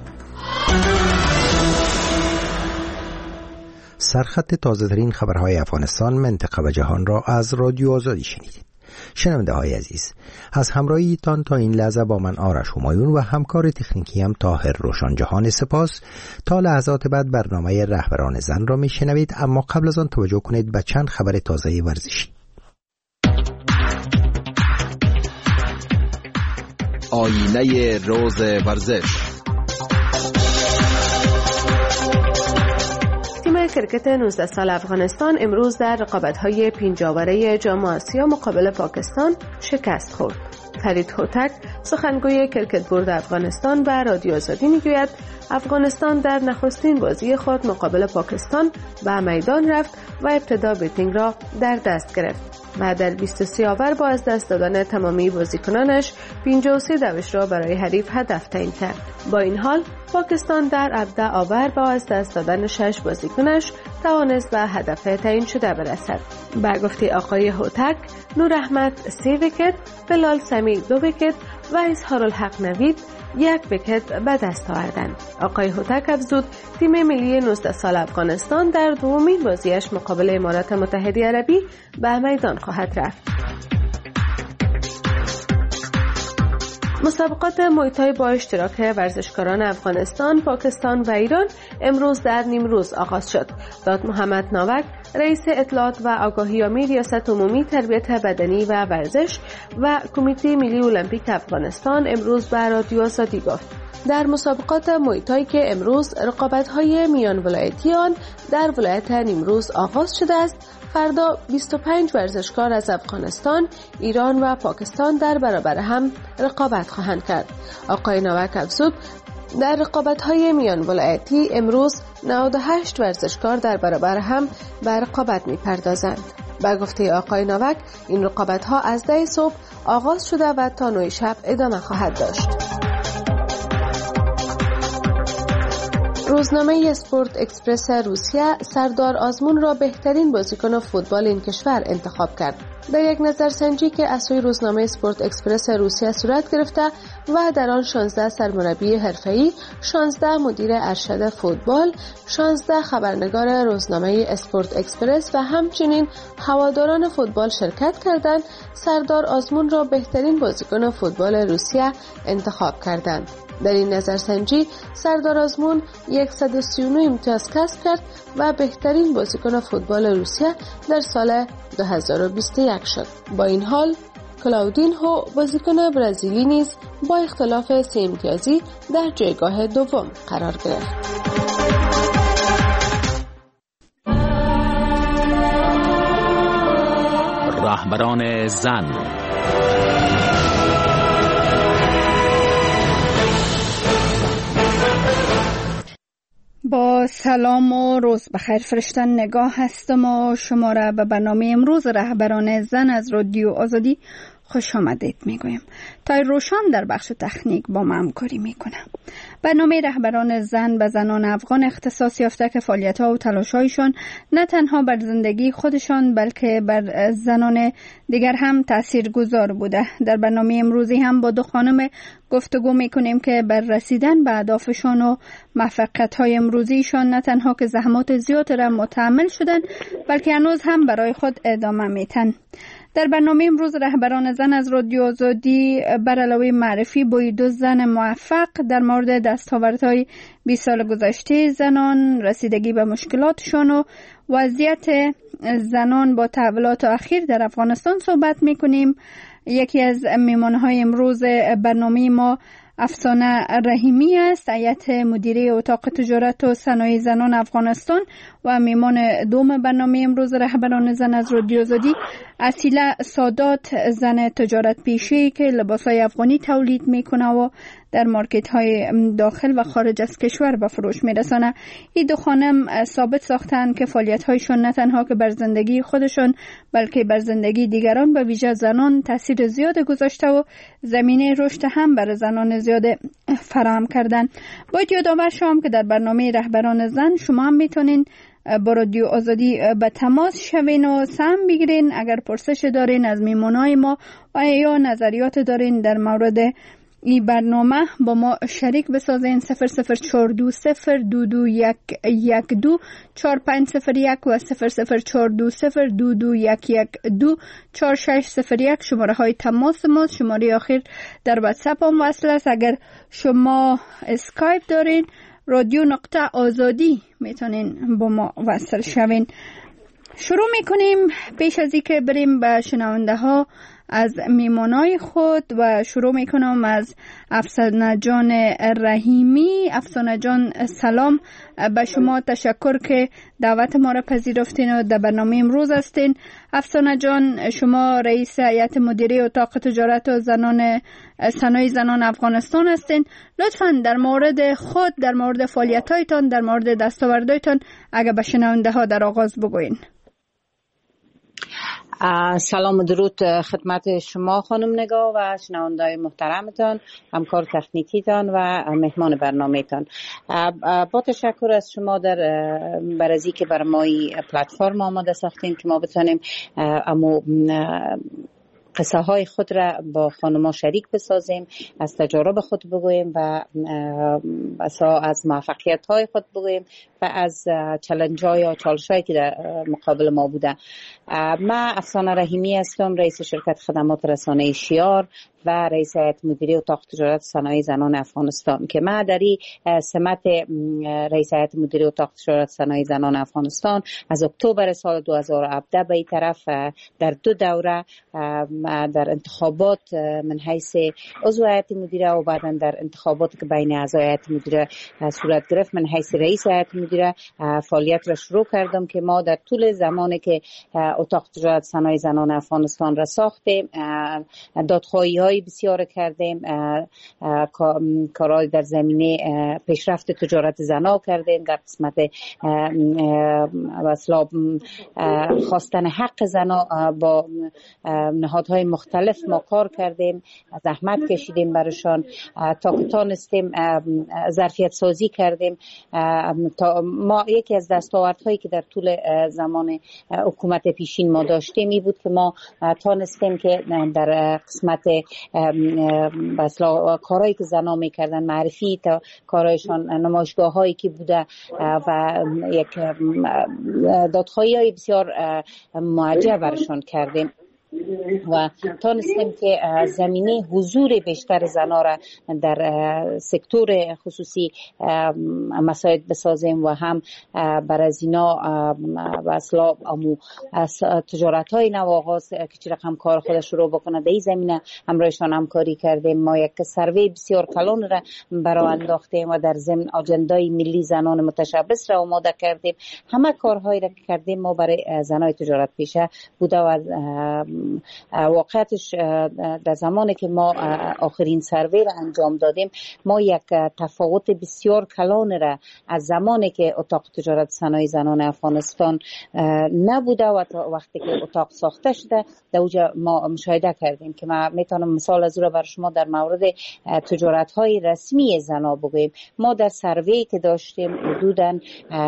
سرخط تازه‌ترین خبرهای افغانستان، منطقه و جهان را از رادیو آزادی شنیدید. شنونده های عزیز، از همراهیتان تا این لحظه با من آرش همایون و همکار تکنیکی هم طاهر روشن جهان سپاس. تا لحظات بعد برنامه رهبران زن را میشنوید، اما قبل از آن توجه کنید به چند خبر تازه ورزشی. آینه روز ورزش. تیم کرکت 19 سال افغانستان امروز در رقابت‌های پنجاوره جام آسیا مقابل پاکستان شکست خورد. فرید هوتک، سخنگوی کرکت بورد افغانستان، به رادیو آزادی میگوید افغانستان در نخستین بازی خود مقابل پاکستان به میدان رفت و ابتدا بیتینگ را در دست گرفت و در 23 آور با از دست دادن تمامی بازیکنانش 53 دوش را برای حریف هدف تعیین کرد. با این حال پاکستان در 17 آور با از دست دادن 6 بازیکنش توانست به هدف تعیین شده برسد. به گفته آقای هوتک، نور احمد 3 ویکت، بلال سمی 2 ویکت و اظهارالحق نوید 1 ویکت به دست آوردند. آقای هوتک افزود تیم ملی 19 سال افغانستان در دومین بازیش مقابل امارات متحده عربی به میدان خواهد رفت. مسابقات موی با اشتراک ورزشکاران افغانستان، پاکستان و ایران امروز در نیمروز آغاز شد. داد محمد ناوک، رئیس اطلاعات و آگاهی امیر ریاست عمومی تربیت بدنی و ورزش و کمیته ملی المپیک افغانستان امروز به رادیو آزادی گفت در مسابقات موی تای که امروز رقابت‌های میان ولایتی آن در ولایت نیمروز آغاز شده است، فردا 25 ورزشکار از افغانستان، ایران و پاکستان در برابر هم رقابت خواهند کرد. آقای ناوک افزود در رقابت‌های میان ولایتی امروز 98 ورزشکار در برابر هم به رقابت می‌پردازند. به گفته آقای ناوک این رقابت‌ها از 10 صبح آغاز شده و تا 9 شب ادامه خواهد داشت. روزنامه اسپورت اکسپرس روسیه سردار آزمون را بهترین بازیکن فوتبال این کشور انتخاب کرد. در یک نظرسنجی که از سوی روزنامه اسپورت اکسپرس روسیه صورت گرفته، و در آن 16 سرمربی حرفه‌ای، 16 مدیر ارشد فوتبال، 16 خبرنگار روزنامه اسپورت اکسپرس و همچنین هواداران فوتبال شرکت کردند. سردار آزمون را بهترین بازیکن فوتبال روسیه انتخاب کردند. در این نظرسنجی سردار آزمون 139 امتیاز کسب کرد و بهترین بازیکن فوتبال روسیه در سال 2021 شد. با این حال کلاودینهو بازیکن برزیلی نیز با اختلاف 3 امتیازی در جایگاه دوم قرار گرفت. رهبران زن. با سلام و روز بخیر فرشتن نگاه هستم و شما را به برنامه امروز رهبران زن از رادیو آزادی خوش آمدید میگویم. تای روشان در بخش تکنیک با ما همکاری میکنه. برنامه رهبران زن به زنان افغان اختصاص یافته که فعالیت‌ها و تلاش‌هایشان نه تنها بر زندگی خودشان بلکه بر زنان دیگر هم تاثیرگذار بوده. در برنامه امروزی هم با دو خانم گفتگو میکنیم که بر رسیدن به اهدافشان و موفقیت‌های امروزیشان نه تنها که زحمات زیاد را متحمل شدن بلکه هنوز هم برای خود ادامه میتن. در برنامه امروز رهبران زن از رادیو آزادی بر علاوه معرفی با دو زن موفق در مورد دستاوردهای 20 سال گذشته زنان، رسیدگی به مشکلاتشان و وضعیت زنان با تحولات اخیر در افغانستان صحبت میکنیم. یکی از میمانهای امروز برنامه ما افسانه رحیمی است، هیئت مدیره اتاق تجارت و صنایع زنان افغانستان و میمان دوم برنامه امروز رهبران زن از رادیو آزادی اصیله سادات، زن تجارت پیشه‌ای که لباسای افغانی تولید میکنه و در مارکت های داخل و خارج از کشور به فروش میرسانه. این دو خانم ثابت ساختند که فعالیت هایشان نه تنها که بر زندگی خودشان بلکه بر زندگی دیگران به ویژه زنان تاثیر زیاد گذاشته و زمینه رشد هم برای زنان زیاد فراهم کردن. باید یادآور شوم که در برنامه رهبران زن شما هم میتونین با رادیو آزادی به تماس شوین و سهم بگیرین اگر پرسش دارین از میمونای ما و یا نظریات دارین در مورد این برنامه با ما شریک بسازین. 004202211124501 و 004202211124601 شماره های تماس ماست. شماره آخر در واتساپ هم وصل است. اگر شما اسکایپ دارین رادیو.آزادی میتونین با ما وصل شوین. شروع میکنیم. پیش از اینکه بریم به شنونده ها از میمانای خود و شروع میکنم از افسانه جان رحیمی. افسانه جان سلام، به شما تشکر که دعوت ما را پذیرفتین و در برنامه امروز هستین. افسانه جان، شما رئیس هیئت مدیره اتاق تجارت و صنایع زنان افغانستان هستین. لطفاً در مورد خود، در مورد فعالیت‌هایتان، در مورد دستاوردهایتان اگر به شنونده ها در آغاز بگوین. سلام و درود خدمت شما خانم نگاه و شنونده‌های محترمتان، همکار تکنیکیتان و مهمان برنامه‌تان. با تشکر از شما بر از اینکه بر ما پلتفرم آماده ساختین که ما بتونیم قصه های خود را با خانم‌ها شریک بسازیم، از تجارب خود بگوییم و از موفقیت های خود بگوییم و از چالش های یا چالش هایی که در مقابل ما بوده. من افسانه رحیمی هستم، رئیس شرکت خدمات رسانه‌ای شیار و رئیس هیئت مدیره اتاق تجارت صنایع زنان افغانستان که من در این سمت رئیس هیئت مدیره اتاق تجارت صنایع زنان افغانستان از اکتبر سال 2017 به این طرف در 2 دوره در انتخابات من حیث عضو هیئت مدیره و بعدا در انتخابات که بین اعضای هیئت مدیره صورت گرفت من حیث رئیس هیئت مدیره فعالیت را شروع کردم که ما در طول زمانی که اتاق تجارت صنایع زنان افغانستان را ساختیم دادخواهی های بسیار کردیم، کارهای در زمینه پیشرفت تجارت زنا کردیم، در قسمت خواستن حق زنا با نهادهای مختلف ما کار کردیم، زحمت کشیدیم برشان تا که تانستیم ظرفیت سازی کردیم. ما یکی از دستاوردهایی که در طول زمان حکومت پیشین ما داشتیم این بود که ما تانستیم که در قسمت مثلا کارهایی که زنها میکردن، معرفی تا کارهایشان، نمایشگاه هایی که بوده و یک دادخواهی های بسیار موجه برشان کردیم و تانستیم که زمینه حضور بیشتر زنها را در سکتور خصوصی مساعد بسازیم و هم بر از اینا اصلا تجارت های نو آغاز که چه رقم کار خودش شروع بکنه در این زمینه همراهشان همکاری کردیم. ما یک سروی بسیار کلان را برای انداختیم و در ضمن آجندای ملی زنان متشبث را آماده کردیم. همه کارهایی را که کردیم ما برای زنای تجارت پیشه بوده و واقعیتش در زمانی که ما آخرین سروی را انجام دادیم ما یک تفاوت بسیار کلان را از زمانی که اتاق تجارت صنایع زنان افغانستان نبوده و تا وقتی که اتاق ساخته شده در اونجا ما مشاهده کردیم که ما میتونم مثال از رو بر شما در مورد تجارت های رسمی زنها بگویم. ما در سروی که داشتیم حدوداً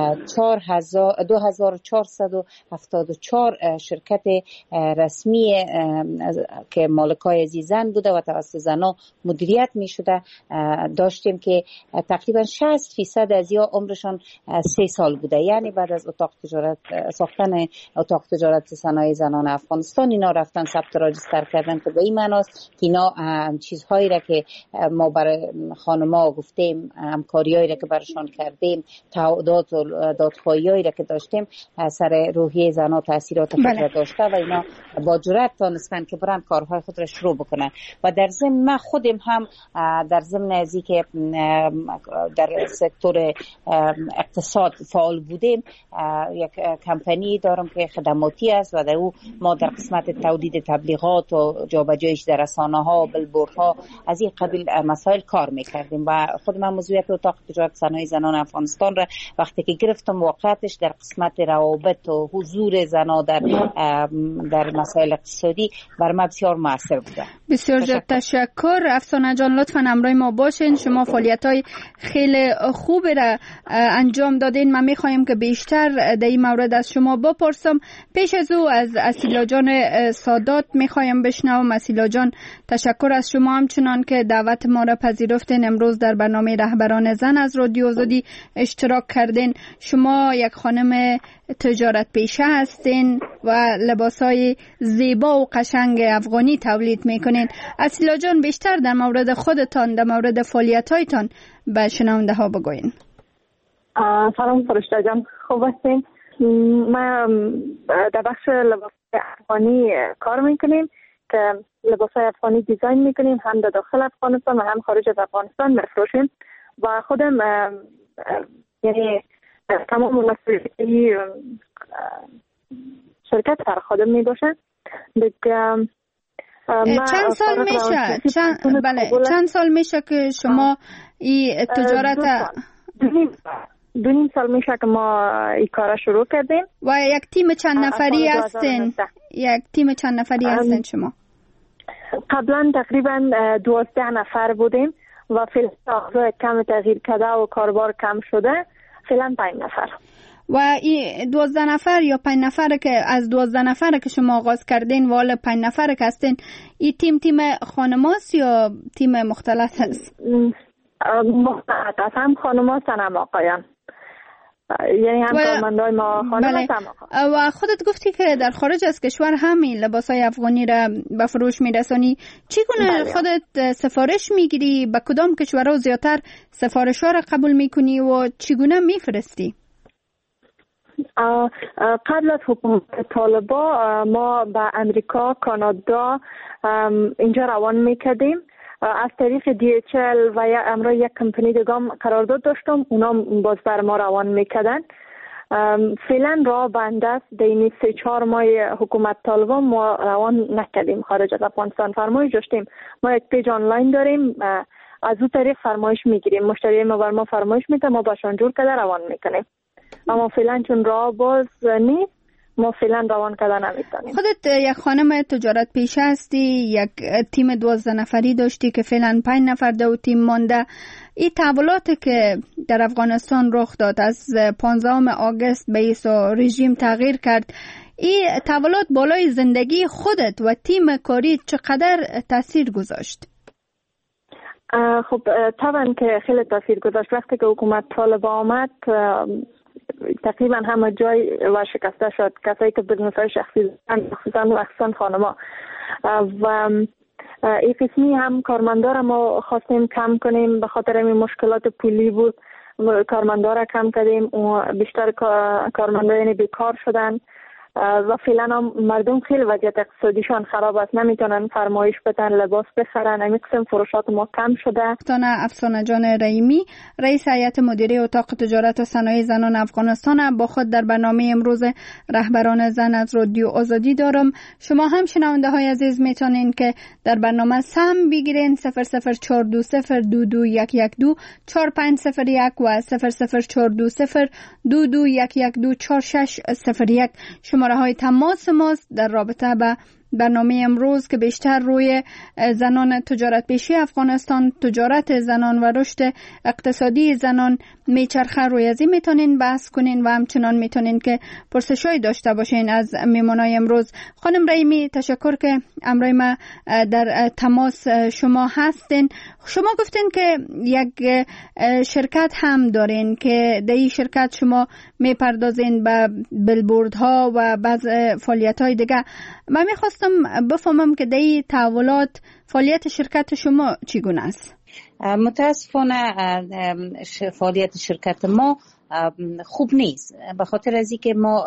2474 شرکت رسمی که مالکای زن بوده و توسط زنها مدیریت می شده داشتیم که تقریبا 60% از یا عمرشان 3 سال بوده. یعنی بعد از اتاق تجارت ساختن اتاق تجارت صنایع زنان افغانستان اینا رفتن ثبت راجستر کردن که به این معناست که اینا چیزهایی را که ما برای خانم‌ها گفتیم، همکاریایی را که برشان کردیم، تعهدات و دادخواهیایی را که داشتیم سر روحیه زنها تاثیرات خود داشته و اینا با جرأت تانستن که برن کارهای خود را شروع بکنن. و در ضمن ما خودم هم در ضمن ازی که در سکتور اقتصاد فعال بودیم یک کمپانی دارم که خدماتی است و در او ما در قسمت تولید تبلیغات و جابجایش در رسانه‌ها و بلبوردها از این قبیل مسائل کار میکردیم و خودم موضوعیت اتاق تجارت صنایع زنان افغانستان را وقتی که گرفتم واقعیتش در قسمت روابط و حضور زنان در مسائل اقتصادی بر ما بسیار موثر بوده. بسیار زیاد تشکر. افسانه جان لطفاً همراه ما باشین. شما فعالیت‌های خیلی خوب را انجام دادین. من می‌خوایم که بیشتر در این مورد از شما بپرسم. پیش از او از اسیلا جان سادات می‌خوایم بشنوم. اسیلا جان تشکر از شما همچنان که دعوت ما را پذیرفتین امروز در برنامه رهبران زن از رادیو آزادی اشتراک کردین. شما یک خانم تجارت پیشه هستین و لباسای زیبا و قشنگ افغانی تولید میکنین. اسیلا جان بیشتر در مورد خودتان، در مورد فعالیت‌هایتان به شنونده ها بگوین. سلام فرشته جان، خوب هستین؟ ما در بخش لباس افغانی کار میکنیم که لباسای افغانی دیزاین میکنیم، هم در داخل افغانستان و هم خارج از افغانستان میفروشیم و خودم یعنی تمام مسئولیتی شرکت بر خودم میباشه. چند سال میشه؟ چند سال میشه که شما این تجارت؟ 2.5 سال میشه که ما این کار شروع کردیم. و یک تیم چند نفری هستین؟ یک تیم چند نفری هستین شما؟ قبلا تقریبا 12 نفر بودیم و فعلا کم تغییر کرده و کاربار کم شده، فعلا 5 نفر. و این 12 نفر یا 5 نفر که از 12 نفر که شما آغاز کردین و حالا 5 نفر که هستین، این تیم خانماست یا تیم مختلط هست؟ مختلط، هم خانماست هم آقایان، یعنی هم کارمندای ما خانماست هم آقایان. و خودت گفتی که در خارج از کشور همین لباسای افغانی را به فروش میرسانی. چگونه خودت سفارش میگیری؟ به کدام کشورها زیادتر سفارش ها را قبول میکنی و چگونه میفرستی؟ قبل از حکومت طالبان ما به امریکا، کانادا اینجا روان میکردیم از طریق DHL و امروز یک کمپانی دیگه قرارداد داشتم، اونا باز بر ما روان میکردن. فعلا راه بند است. در این 3-4 ماه حکومت طالبان ما روان نکردیم خارج از افغانستان. فرمایش داشتیم، ما یک پیج آنلاین داریم، از اون طریق فرمایش میگیریم، مشتری ما بر ما فرمایش میده، ما باشون جور کرده روان میکنیم. اما فعلا چون راه باز نیست ما فعلا روان کردن نمیتونیم. خودت یک خانم تجارت پیشه هستی، یک تیم 12 نفری داشتی که فعلا 5 نفر در تیم مانده. این تحولاتی که در افغانستان رخ داد از 15 آگوست به ایسا رژیم تغییر کرد، این تحولات بالای زندگی خودت و تیم کاری چقدر تاثیر گذاشت؟ خب طبعا که خیلی تاثیر گذاشت. وقتی که حکومت طالبان آمد تقریبا همه جای و شکسته شد. کسایی که بزنس‌های شخصی دارن خصوصا خانما و این قسمی هم کارمندا را ما خواستیم کم کنیم. به خاطر این مشکلات پولی بود کارمندا را کم کردیم و بیشتر کارمندا یعنی بیکار شدن و فعلا هم مردم خیلی وضعیت اقتصادیشان خراب است، نمیتونن فرمایش بدن، لباس بخرن. همین قسم فروشات ما کم شده. افسانه جان رحیمی، رئیس هیئت مدیره اتاق تجارت و صنایع زنان افغانستان، با خود در برنامه امروز رهبران زن از رادیو آزادی دارم. شما هم شنونده های عزیز میتونین که در برنامه سهم بگیرین. 00420221124501401 و 004202211246001 شماره های تماس ماست در رابطه به برنامه امروز که بیشتر روی زنان تجارت پیشی افغانستان، تجارت زنان و رشد اقتصادی زنان میچرخه. روی ازی میتونین بحث کنین و همچنان میتونین که پرسشای داشته باشین از میمونای امروز. خانم رحیمی، تشکر که امروز ما در تماس شما هستین. شما گفتین که یک شرکت هم دارین که در این شرکت شما میپردازین به بیلبوردها و بعض فعالیت‌های دیگه. من میخواستم بفهمم که در این تحولات فعالیت شرکت شما چگونه است؟ متاسفانه فعالیت شرکت ما خوب نیست، به خاطر از اینکه ما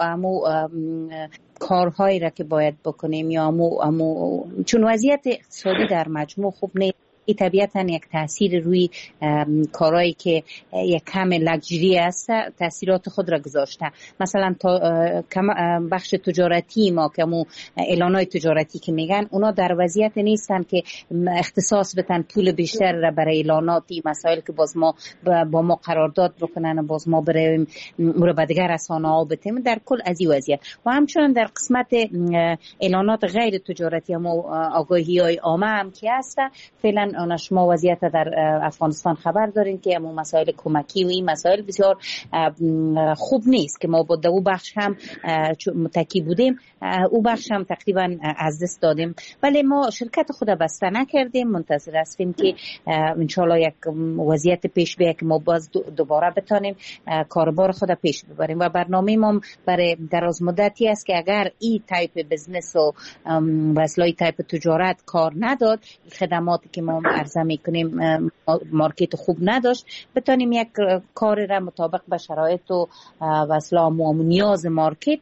کارهایی را که باید بکنیم یا چون وضعیت اقتصادی در مجموع خوب نیست، این طبیعتاً یک تاثیر روی کارهایی که یک کم لگژری است تاثیرات خود را گذاشته. مثلا بخش تجارتی ما که اعلانات تجارتی که میگن اونا در وضعیت نیستن که اختصاص بدن پول بیشتر را برای اعلاناتی مسائل که باز ما با ما قرارداد بکنن و باز ما برای به دیگر رسانه‌ها بدیم. در کل از این وضعیت و همچنین در قسمت اعلانات غیر تجارتی ما آگاهی‌های عامه هم که هست. فعلا شما وضعیت در افغانستان خبر دارین که همون مسائل کمکی و این مسائل بسیار خوب نیست که ما با دو بخش هم متکی بودیم، او بخش هم تقریبا از دست دادیم. ولی ما شرکت خود بسته نکردیم، منتظر هستیم که انشالله یک وضعیت پیش بیاید که ما باز دوباره بتانیم کاربار خود پیش ببریم و برنامه ما برای دراز مدتی است که اگر این تایپ بزنس و اصلاحی تایپ تجارت کار نداد، خدماتی که ما عرضه میکنیم مارکت خوب نداشت، بتانیم یک کار را مطابق به شرایط و اصلاح و نیاز مارکت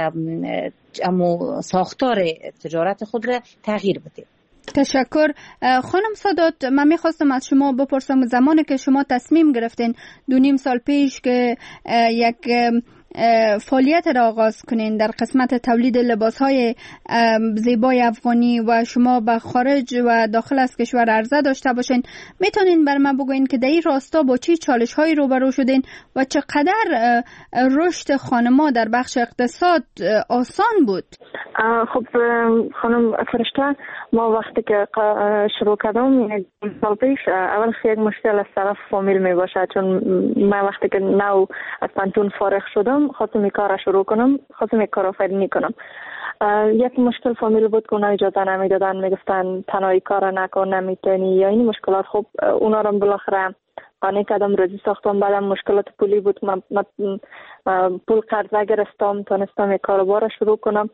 ساختار تجارت خود را تغییر بدیم. تشکر. خانم سادات، من میخواستم از شما بپرسم زمانی که شما تصمیم گرفتین 2.5 سال پیش که یک فعالیت را آغاز کنین در قسمت تولید لباس‌های زیبای افغانی و شما به خارج و داخل از کشور عرضه داشته باشین، میتونین بر من بگوین که در این راستا با چه چالش‌هایی روبرو شدین و چقدر رشد خانم‌ها در بخش اقتصاد آسان بود؟ خب خانم فرشته، ما وقتی که شروع کردم سال پیش اول خیلی مشکل از طرف فامیل می باشه، چون من وقتی که نو از پانتون فارغ شدم خواستم کار را شروع کنم، خواستم کار آفرینی کنم. یک مشکل فامیل بود که اونا اجازه نمیدادن، میگفتن تنهایی کار نکن، نمیتونی یا این مشکلات. خب اونا رو بالاخره قانع کردم، روزی ساختم. بعدم مشکلات پولی بود، من پول قرضه گرفتم، تونستم کاروبار را شروع کنم.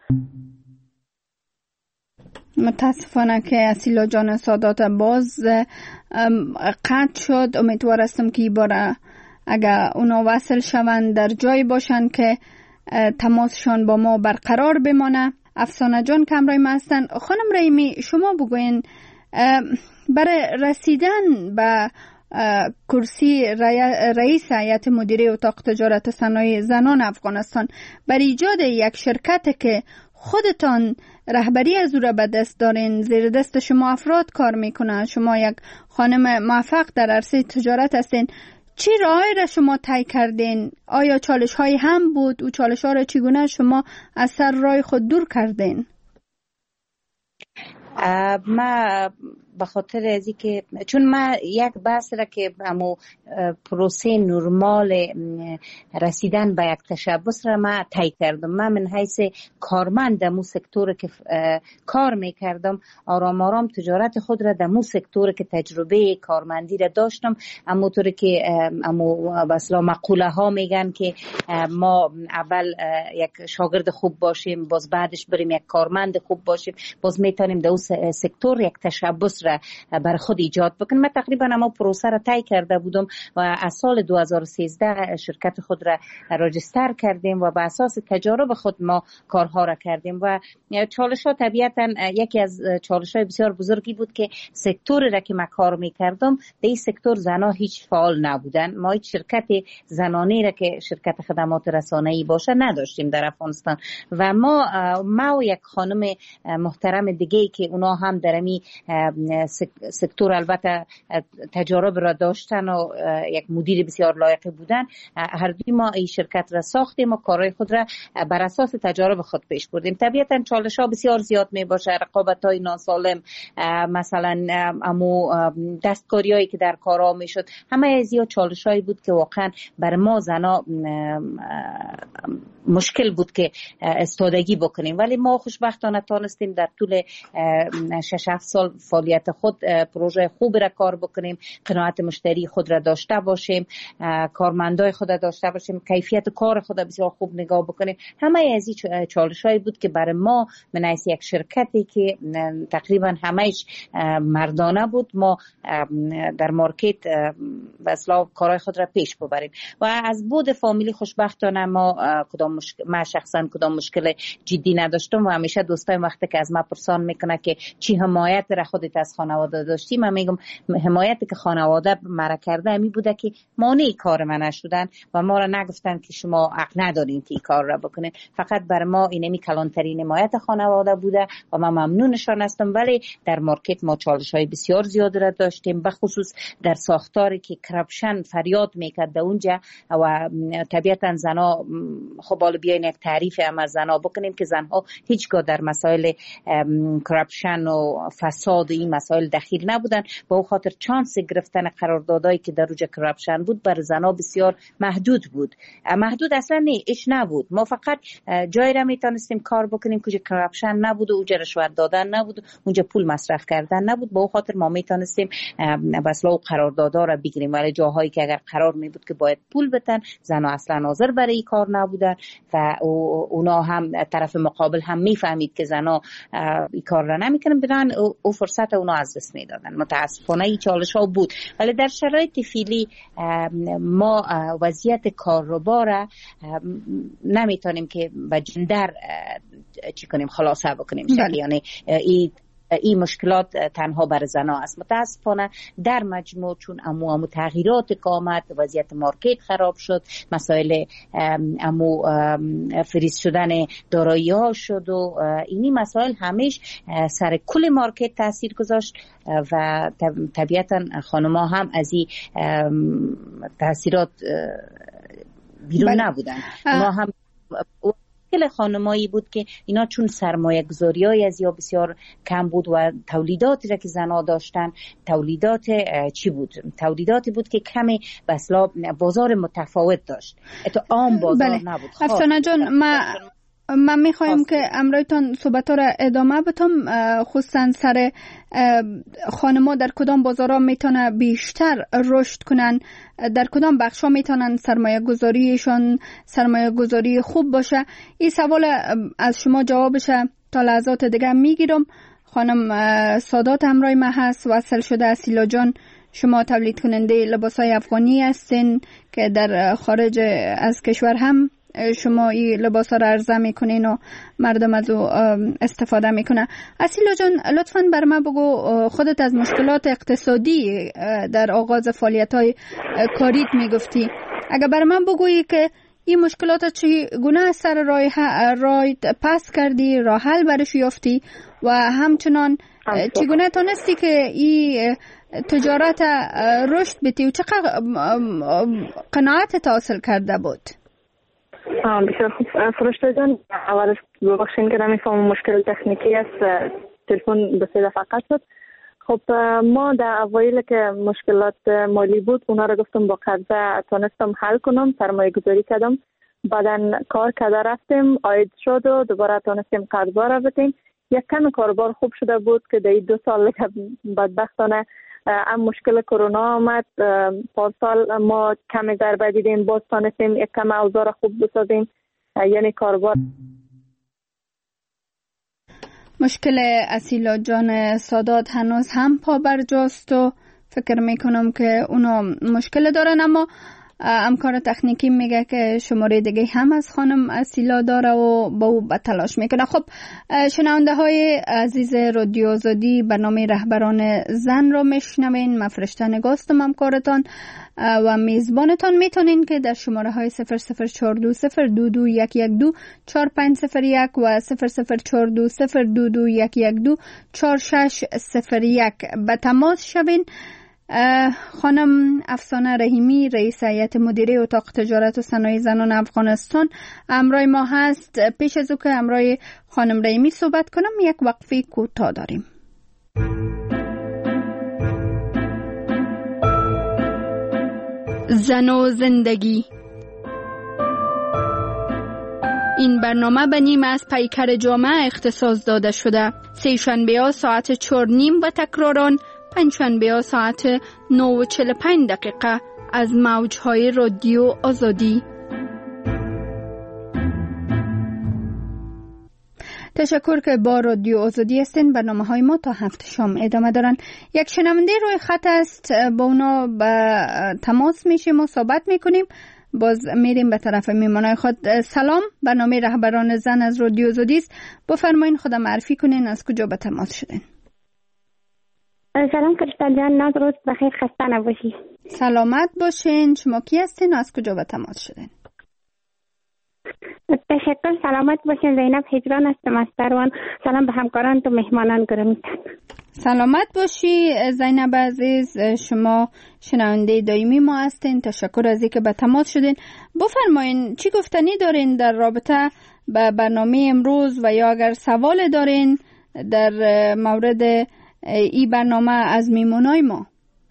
متاسفانه که اسیلا جان سادات باز قطع شد. امیدوار هستم که این بار اگر اونا وصل شوند در جای باشن که تماسشان با ما برقرار بمانه. افسانه جان که همراه ما هستن. خانم رحیمی، شما بگوین برای رسیدن به کرسی رئیس هیئت مدیره اتاق تجارت و صنایع زنان افغانستان، بر ایجاد یک شرکت که خودتان رهبری از او را به دست دارین، زیر دست شما افراد کار میکنن، شما یک خانم موفق در عرصه تجارت هستین، چی راهی را شما طی کردین؟ آیا چالش هایی هم بود؟ او چالش ها را چگونه شما از سر راه خود دور کردین؟ ما به خاطر ازی که چون ما یک بحث را که امو پروسه نرمال رسیدن به یک تشبث را ما طی کردم. من من حیث کارمند دمو سکتور که کار میکردم آرام آرام تجارت خود را دمو سکتور که تجربه کارمندی را داشتم. اما طور که امو بسلا مقوله ها میگن که ما اول یک شاگرد خوب باشیم باز بعدش بریم یک کارمند خوب باشیم باز میتونیم در اون سکتور یک تشبث را بر خود ایجاد بکنیم. من تقریبا اما پروسه را طی کرده بودم و از سال 2013 شرکت خود را راجستر کردیم و به اساس تجارب خود ما کارها را کردیم و چالش ها طبیعتا یکی از چالش های بسیار بزرگی بود که سکتوری را که من کار میکردم در این سکتور زنها هیچ فعال نبودن. ما هیچ شرکت زنانه را که شرکت خدمات رسانه‌ای باشه نداشتیم در افغانستان و ما و یک خانم محترم دیگه که اونا هم در امی سکتور البته تجارب را داشتن و یک مدیر بسیار لایق بودن، هر دوی ما این شرکت را ساختیم و کارهای خود را بر اساس تجارب خود پیش بردیم. طبیعتا چالش ها بسیار زیاد می باشه، رقابت های ناسالم، مثلا امو دستکاری هایی که در کارها می شد، همه از این چالش هایی بود که واقعا بر ما زنا مشکل بود که استادگی بکنیم، ولی ما خوشبختانه تانستیم در طول 6-7 سال فعالیت خود پروژه خوب را کار بکنیم، قناعت مشتری خود را داشته باشیم، کارمندای خود را داشته باشیم، کیفیت کار خود را بسیار خوب نگاه بکنیم. همه از این چالش‌هایی بود که برای ما من از یک شرکتی که تقریبا همهش مردانه بود ما در مارکت بسلا کارهای خود را پیش ببریم و از بود فامیلی خوشبختانه ما شخصا کدام مشکل جدی نداشتم و همیشه دوستای وقتی که از ما پرسان میکنه که چی حمایت را خودت از خانواده داشتی، من میگم حمایتی که خانواده مرا کرده همی بوده که مانع کار من نشدن و ما را نگفتن که شما حق ندارین که این کار را بکنین، فقط بر ما اینمی کلانترین حمایت خانواده بوده و من ممنونشان هستم. ولی در مارکت ما چالش های بسیار زیاد را داشتیم، به خصوص در ساختاری که کرپشن فریاد میکرد اونجا و طبیعتا زنا خب حالا بیاین یک تعریف هم از زنا بکنیم که زنها هیچگاه در مسائل کرپشن و فساد این مسائل دخیل نبودن، با او خاطر چانس گرفتن قراردادایی که در اوج کرپشن بود بر زنا بسیار محدود بود. محدود اصلا ایش نبود، ما فقط جایی را میتونستیم کار بکنیم که کرپشن نبود و اونجا رشوت دادن نبود، اونجا پول مصرف کردن نبود، با او خاطر ما میتونستیم بسلا قراردادا را بگیریم. ولی جاهایی که اگر قرار می بود که باید پول بدن، زنا اصلا حاضر برای این کار نبودن و اونا هم طرف مقابل هم میفهمید که زنا این کار را نمیکنن، بنابراین او فرصت اونا از دست میدادن. متاسفانه این چالش ها بود، ولی در شرایط فعلی ما وضعیت کاربار را نمیتونیم که به جندر چی کنیم خلاصه بکنیم. یعنی این مشکلات تنها بر زنا است. متاسفانه در مجموع چون امو تغییرات که آمد، وضعیت مارکت خراب شد، مسائل امو فریز شدن دارایی ها شد و اینی مسائل همیش سر کل مارکت تاثیر گذاشت و طبیعتا خانما هم از این تاثیرات بیرون نبودن. ما هم مشکل خانمایی بود که اینا چون سرمایه گذاری های از یا بسیار کم بود و تولیداتی را که زنها داشتن تولیدات چی بود؟ تولیداتی بود که کمی بسلا بازار متفاوت داشت، عام بازار نبود. افسانه جان، من میخوایم که امرایتان صحبت را ادامه بتم، خصوصا سر خانما در کدام بازارها میتونه بیشتر رشد کنن، در کدام بخشا میتونن سرمایه گذاریشان سرمایه گذاری خوب باشه. این سوال از شما جوابش تا لحظات دیگه میگیرم. خانم سادات همراه ما هست، وصل شده اسیلا جان، شما تولید کننده لباسای افغانی هستین که در خارج از کشور هم شما این لباس را عرضه میکنین و مردم از او استفاده میکنه. اسیلا جان، لطفاً بر من بگو، خودت از مشکلات اقتصادی در آغاز فعالیت های کاریت میگفتی، اگر بر من بگویی که این مشکلات چگونه سر راه پس کردی، راه حل برش یافتی و همچنان چگونه تونستی که این تجارت رشد بدی و چقدر قناعت حاصل کرده بود؟ بسیار خوب فرشته جان، اولش ببخشین که نمیفهمم، مشکل تکنیکی است، تلفن به 3 دفعه قطع شد. خب ما در اوایل که مشکلات مالی بود اونا رو گفتم با قرضه تونستم حل کنم، سرمایه گذاری کردم، بعدن کار کرده رفتیم، عاید شد و دوباره تونستیم قرضه را بدیم. یک کم کاروبار خوب شده بود که در 2 سال که بدبختانه هم مشکل کرونا آمد، پارسال ما کمی ضربه دیدیم، باز تونستیم یک کم اوضاع را خوب بسازیم، یعنی کاروبار. مشکل اسیلا جان سادات هنوز هم پا برجاست و فکر میکنم که اونا مشکل دارن، اما همکار تکنیکی میگه که شماره دیگه هم از خانم اسیلا داره و با او تلاش میکنه. خب شنونده های عزیز رادیو آزادی، برنامه رهبران زن را میشنوین. من فرشته نگاستم همکارتان و میزبانتان. میتونین که در شماره های 00420221124501 و 00420221124601 به تماس شوین. خانم افسانه رحیمی، رئیس هیئت مدیره اتاق تجارت و صنایع زنان افغانستان همراه ما هست. پیش از او که همراه خانم رحیمی صحبت کنم یک وقفه کوتاه داریم. زن و زندگی. این برنامه به نیمه از پیکر جامعه اختصاص داده شده. سه‌شنبه‌ها ساعت 4:30 و تکراران پنجشنبه‌ها ساعت 9:45 از موج‌های رادیو آزادی. تشکر که با رادیو آزادی هستین. برنامه‌های ما تا 7 شام ادامه دارن. یک شنونده روی خط است، با اونا به تماس میشیم و صحبت میکنیم. باز میریم به طرف میمانای خود. سلام، برنامه رهبران زن از رادیو آزادی است. بفرمایین خودم معرفی کنین، از کجا به تماس شدین؟ سلام کریستال جان، ناز روز بخیر، خسته نباشی. سلامت باشین. شما کی هستین؟ از کجا به تماس شدین؟ تشکر، سلامت باشین. زینب هجران هستم از سروان. سلام به همکاران تو مهمانان گرامی‌تان. سلامت باشی زینب عزیز، شما شنونده دائمی ما هستین. تشکر از اینکه به تماس شدین. بفرمایین چی گفتنی دارین در رابطه با برنامه امروز و یا اگر سوال دارین در مورد این برنامه از میمونای ما؟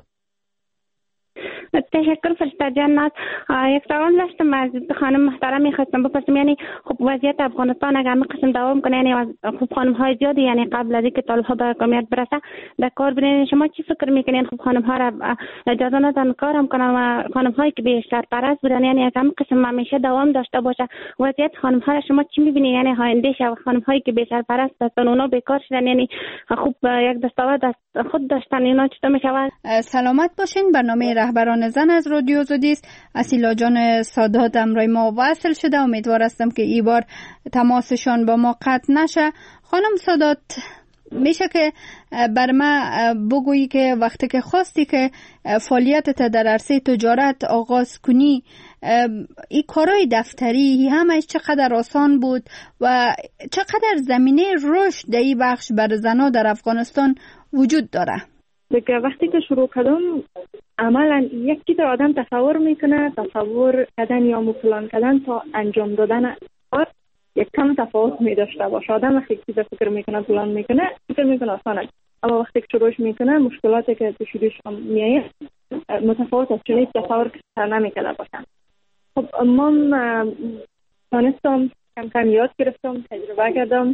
تشکر فرشته جان. یک سوال داشتم از خانم محترم، می‌خواستم بپرسم، یعنی خب وضعیت افغانستان اگر همین قسم دوام کنه، یعنی خب خانم‌های زیادی یعنی قبل از اینکه طالب‌ها به حکومت برسه در کار برین، شما چی فکر می‌کنین؟ خب خانم‌ها را اجازه ندادن کار هم کنن و خانم‌هایی که بیشتر پرست بودن یعنی از همین قسم همیشه دوام داشته باشه. وضعیت خانم‌ها را شما چی می‌بینید؟ یعنی آینده شو خانم‌هایی که بیشتر پرست هستن اونا بیکار شدن، یعنی خب یک دستاورد خود داشتن، اینا چطور می‌شود؟ سلامت باشین. برنامه رهبران زن از رادیو آزادی است. اسیلا جان سادات همراه ما وصل شده. امیدوار هستم که این بار تماسشان با ما قطع نشه. خانم سادات، میشه که بر ما بگویی که وقتی که خواستی که فعالیتت در عرصه تجارت آغاز کنی، این کارهای دفتری همش چقدر آسان بود و چقدر زمینه رشد در این بخش بر زنها در افغانستان وجود داره؟ دیگه وقتی که شروع کردم عملا یک چیز آدم تصور میکنه، تصور کردن یا پلان کردن تا انجام دادن کار یک کم تفاوت می داشته باشه. آدم وقتی چیز فکر میکنه، پلان میکنه، فکر میکنه آسانه، اما وقتی که شروعش میکنه مشکلاتی که تو شروعش میایه متفاوت است، چون تصور که نمیکرده باشم. خب من تانستم کم یاد گرفتم، تجربه کردم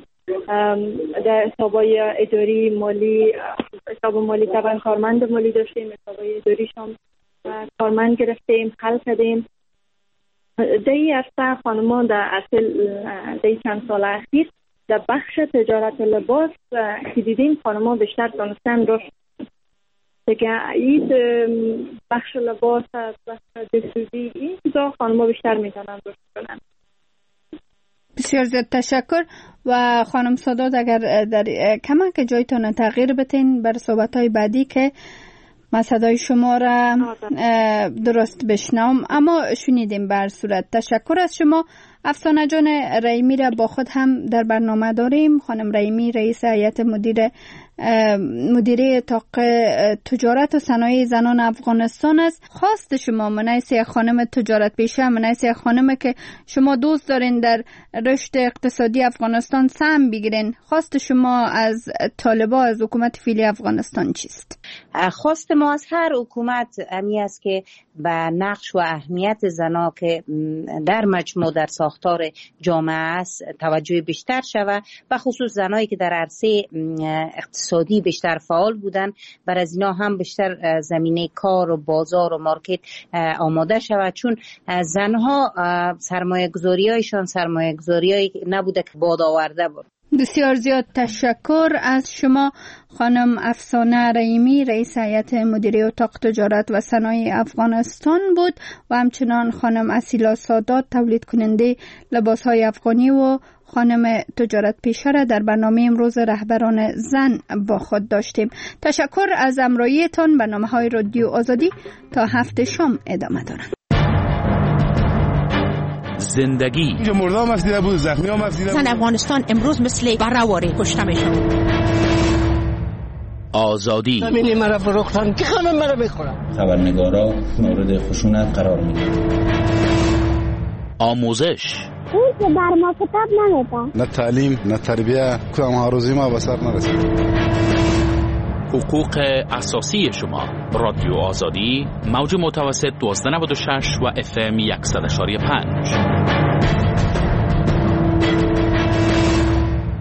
در حسابای اداری مالی، حساب مالی طبعا کارمند مالی داشتیم، حسابای اداریش هم کارمند گرفتیم، حل کردیم. در این عرصه خانمان در اصل چند سال اخیر در بخش تجارت لباس که دیدیم خانمان بیشتر تونستن رشد دیگه. این بخش لباس از بخش دستوری این چیزا خانمان بیشتر میتونن رشد کنن. بسیار زیاد تشکر. و خانم سادات اگر در کمک جایتان تغییر بتین بر صحبت‌های بعدی که من صدای شما را درست بشنوم، اما شنیدیم بر صورت. تشکر از شما. افسانه جان رحیمی را با خود هم در برنامه داریم. خانم رحیمی رئیس هیئت مدیره اتاق تجارت و صنایع زنان افغانستان است. خواست شما منیس خانم تجارت پیشه، منیس خانم که شما دوست دارین در رشد اقتصادی افغانستان سهم بگیرین، خواست شما از طالبان، از حکومت فعلی افغانستان چیست؟ خواست ما از هر حکومت امی است که به نقش و اهمیت زنها که در مجموع در ساختار جامعه است توجه بیشتر شود، و خصوص زنایی که در عرصه اقتصادی بیشتر فعال بودن، بر از اینا هم بیشتر زمینه کار و بازار و مارکت آماده شود، چون زنها سرمایه گذاری هایشان سرمایه گذاری هایی نبوده که باد آورده بود. بسیار زیاد تشکر از شما خانم افسانه رحیمی، رئیس هیئت مدیره اتاق تجارت و صنایع افغانستان بود، و همچنان خانم اسیلا سادات، تولید کننده لباسهای افغانی و خانم تجارت پیشه را در برنامه امروز رهبران زن با خود داشتیم. تشکر از همراهیتان. برنامه‌های رادیو آزادی تا هفته شام ادامه دارند. زندگی مردم هم دیده بود، زخمی هم دیده بود. زن افغانستان امروز مثل بره‌واره کشته میشن. آزادی همین مرا فروختن که خانم مرا میخورن. خبرنگارا مورد خشونت قرار میگیرن. آموزش اون که بر ما کتاب نمیده، نه تعلیم نه تربیه، کدام هاروزی ما به سر نرسید. حقوق اساسی شما. رادیو آزادی، موج متوسط 1296 و FM 100.5.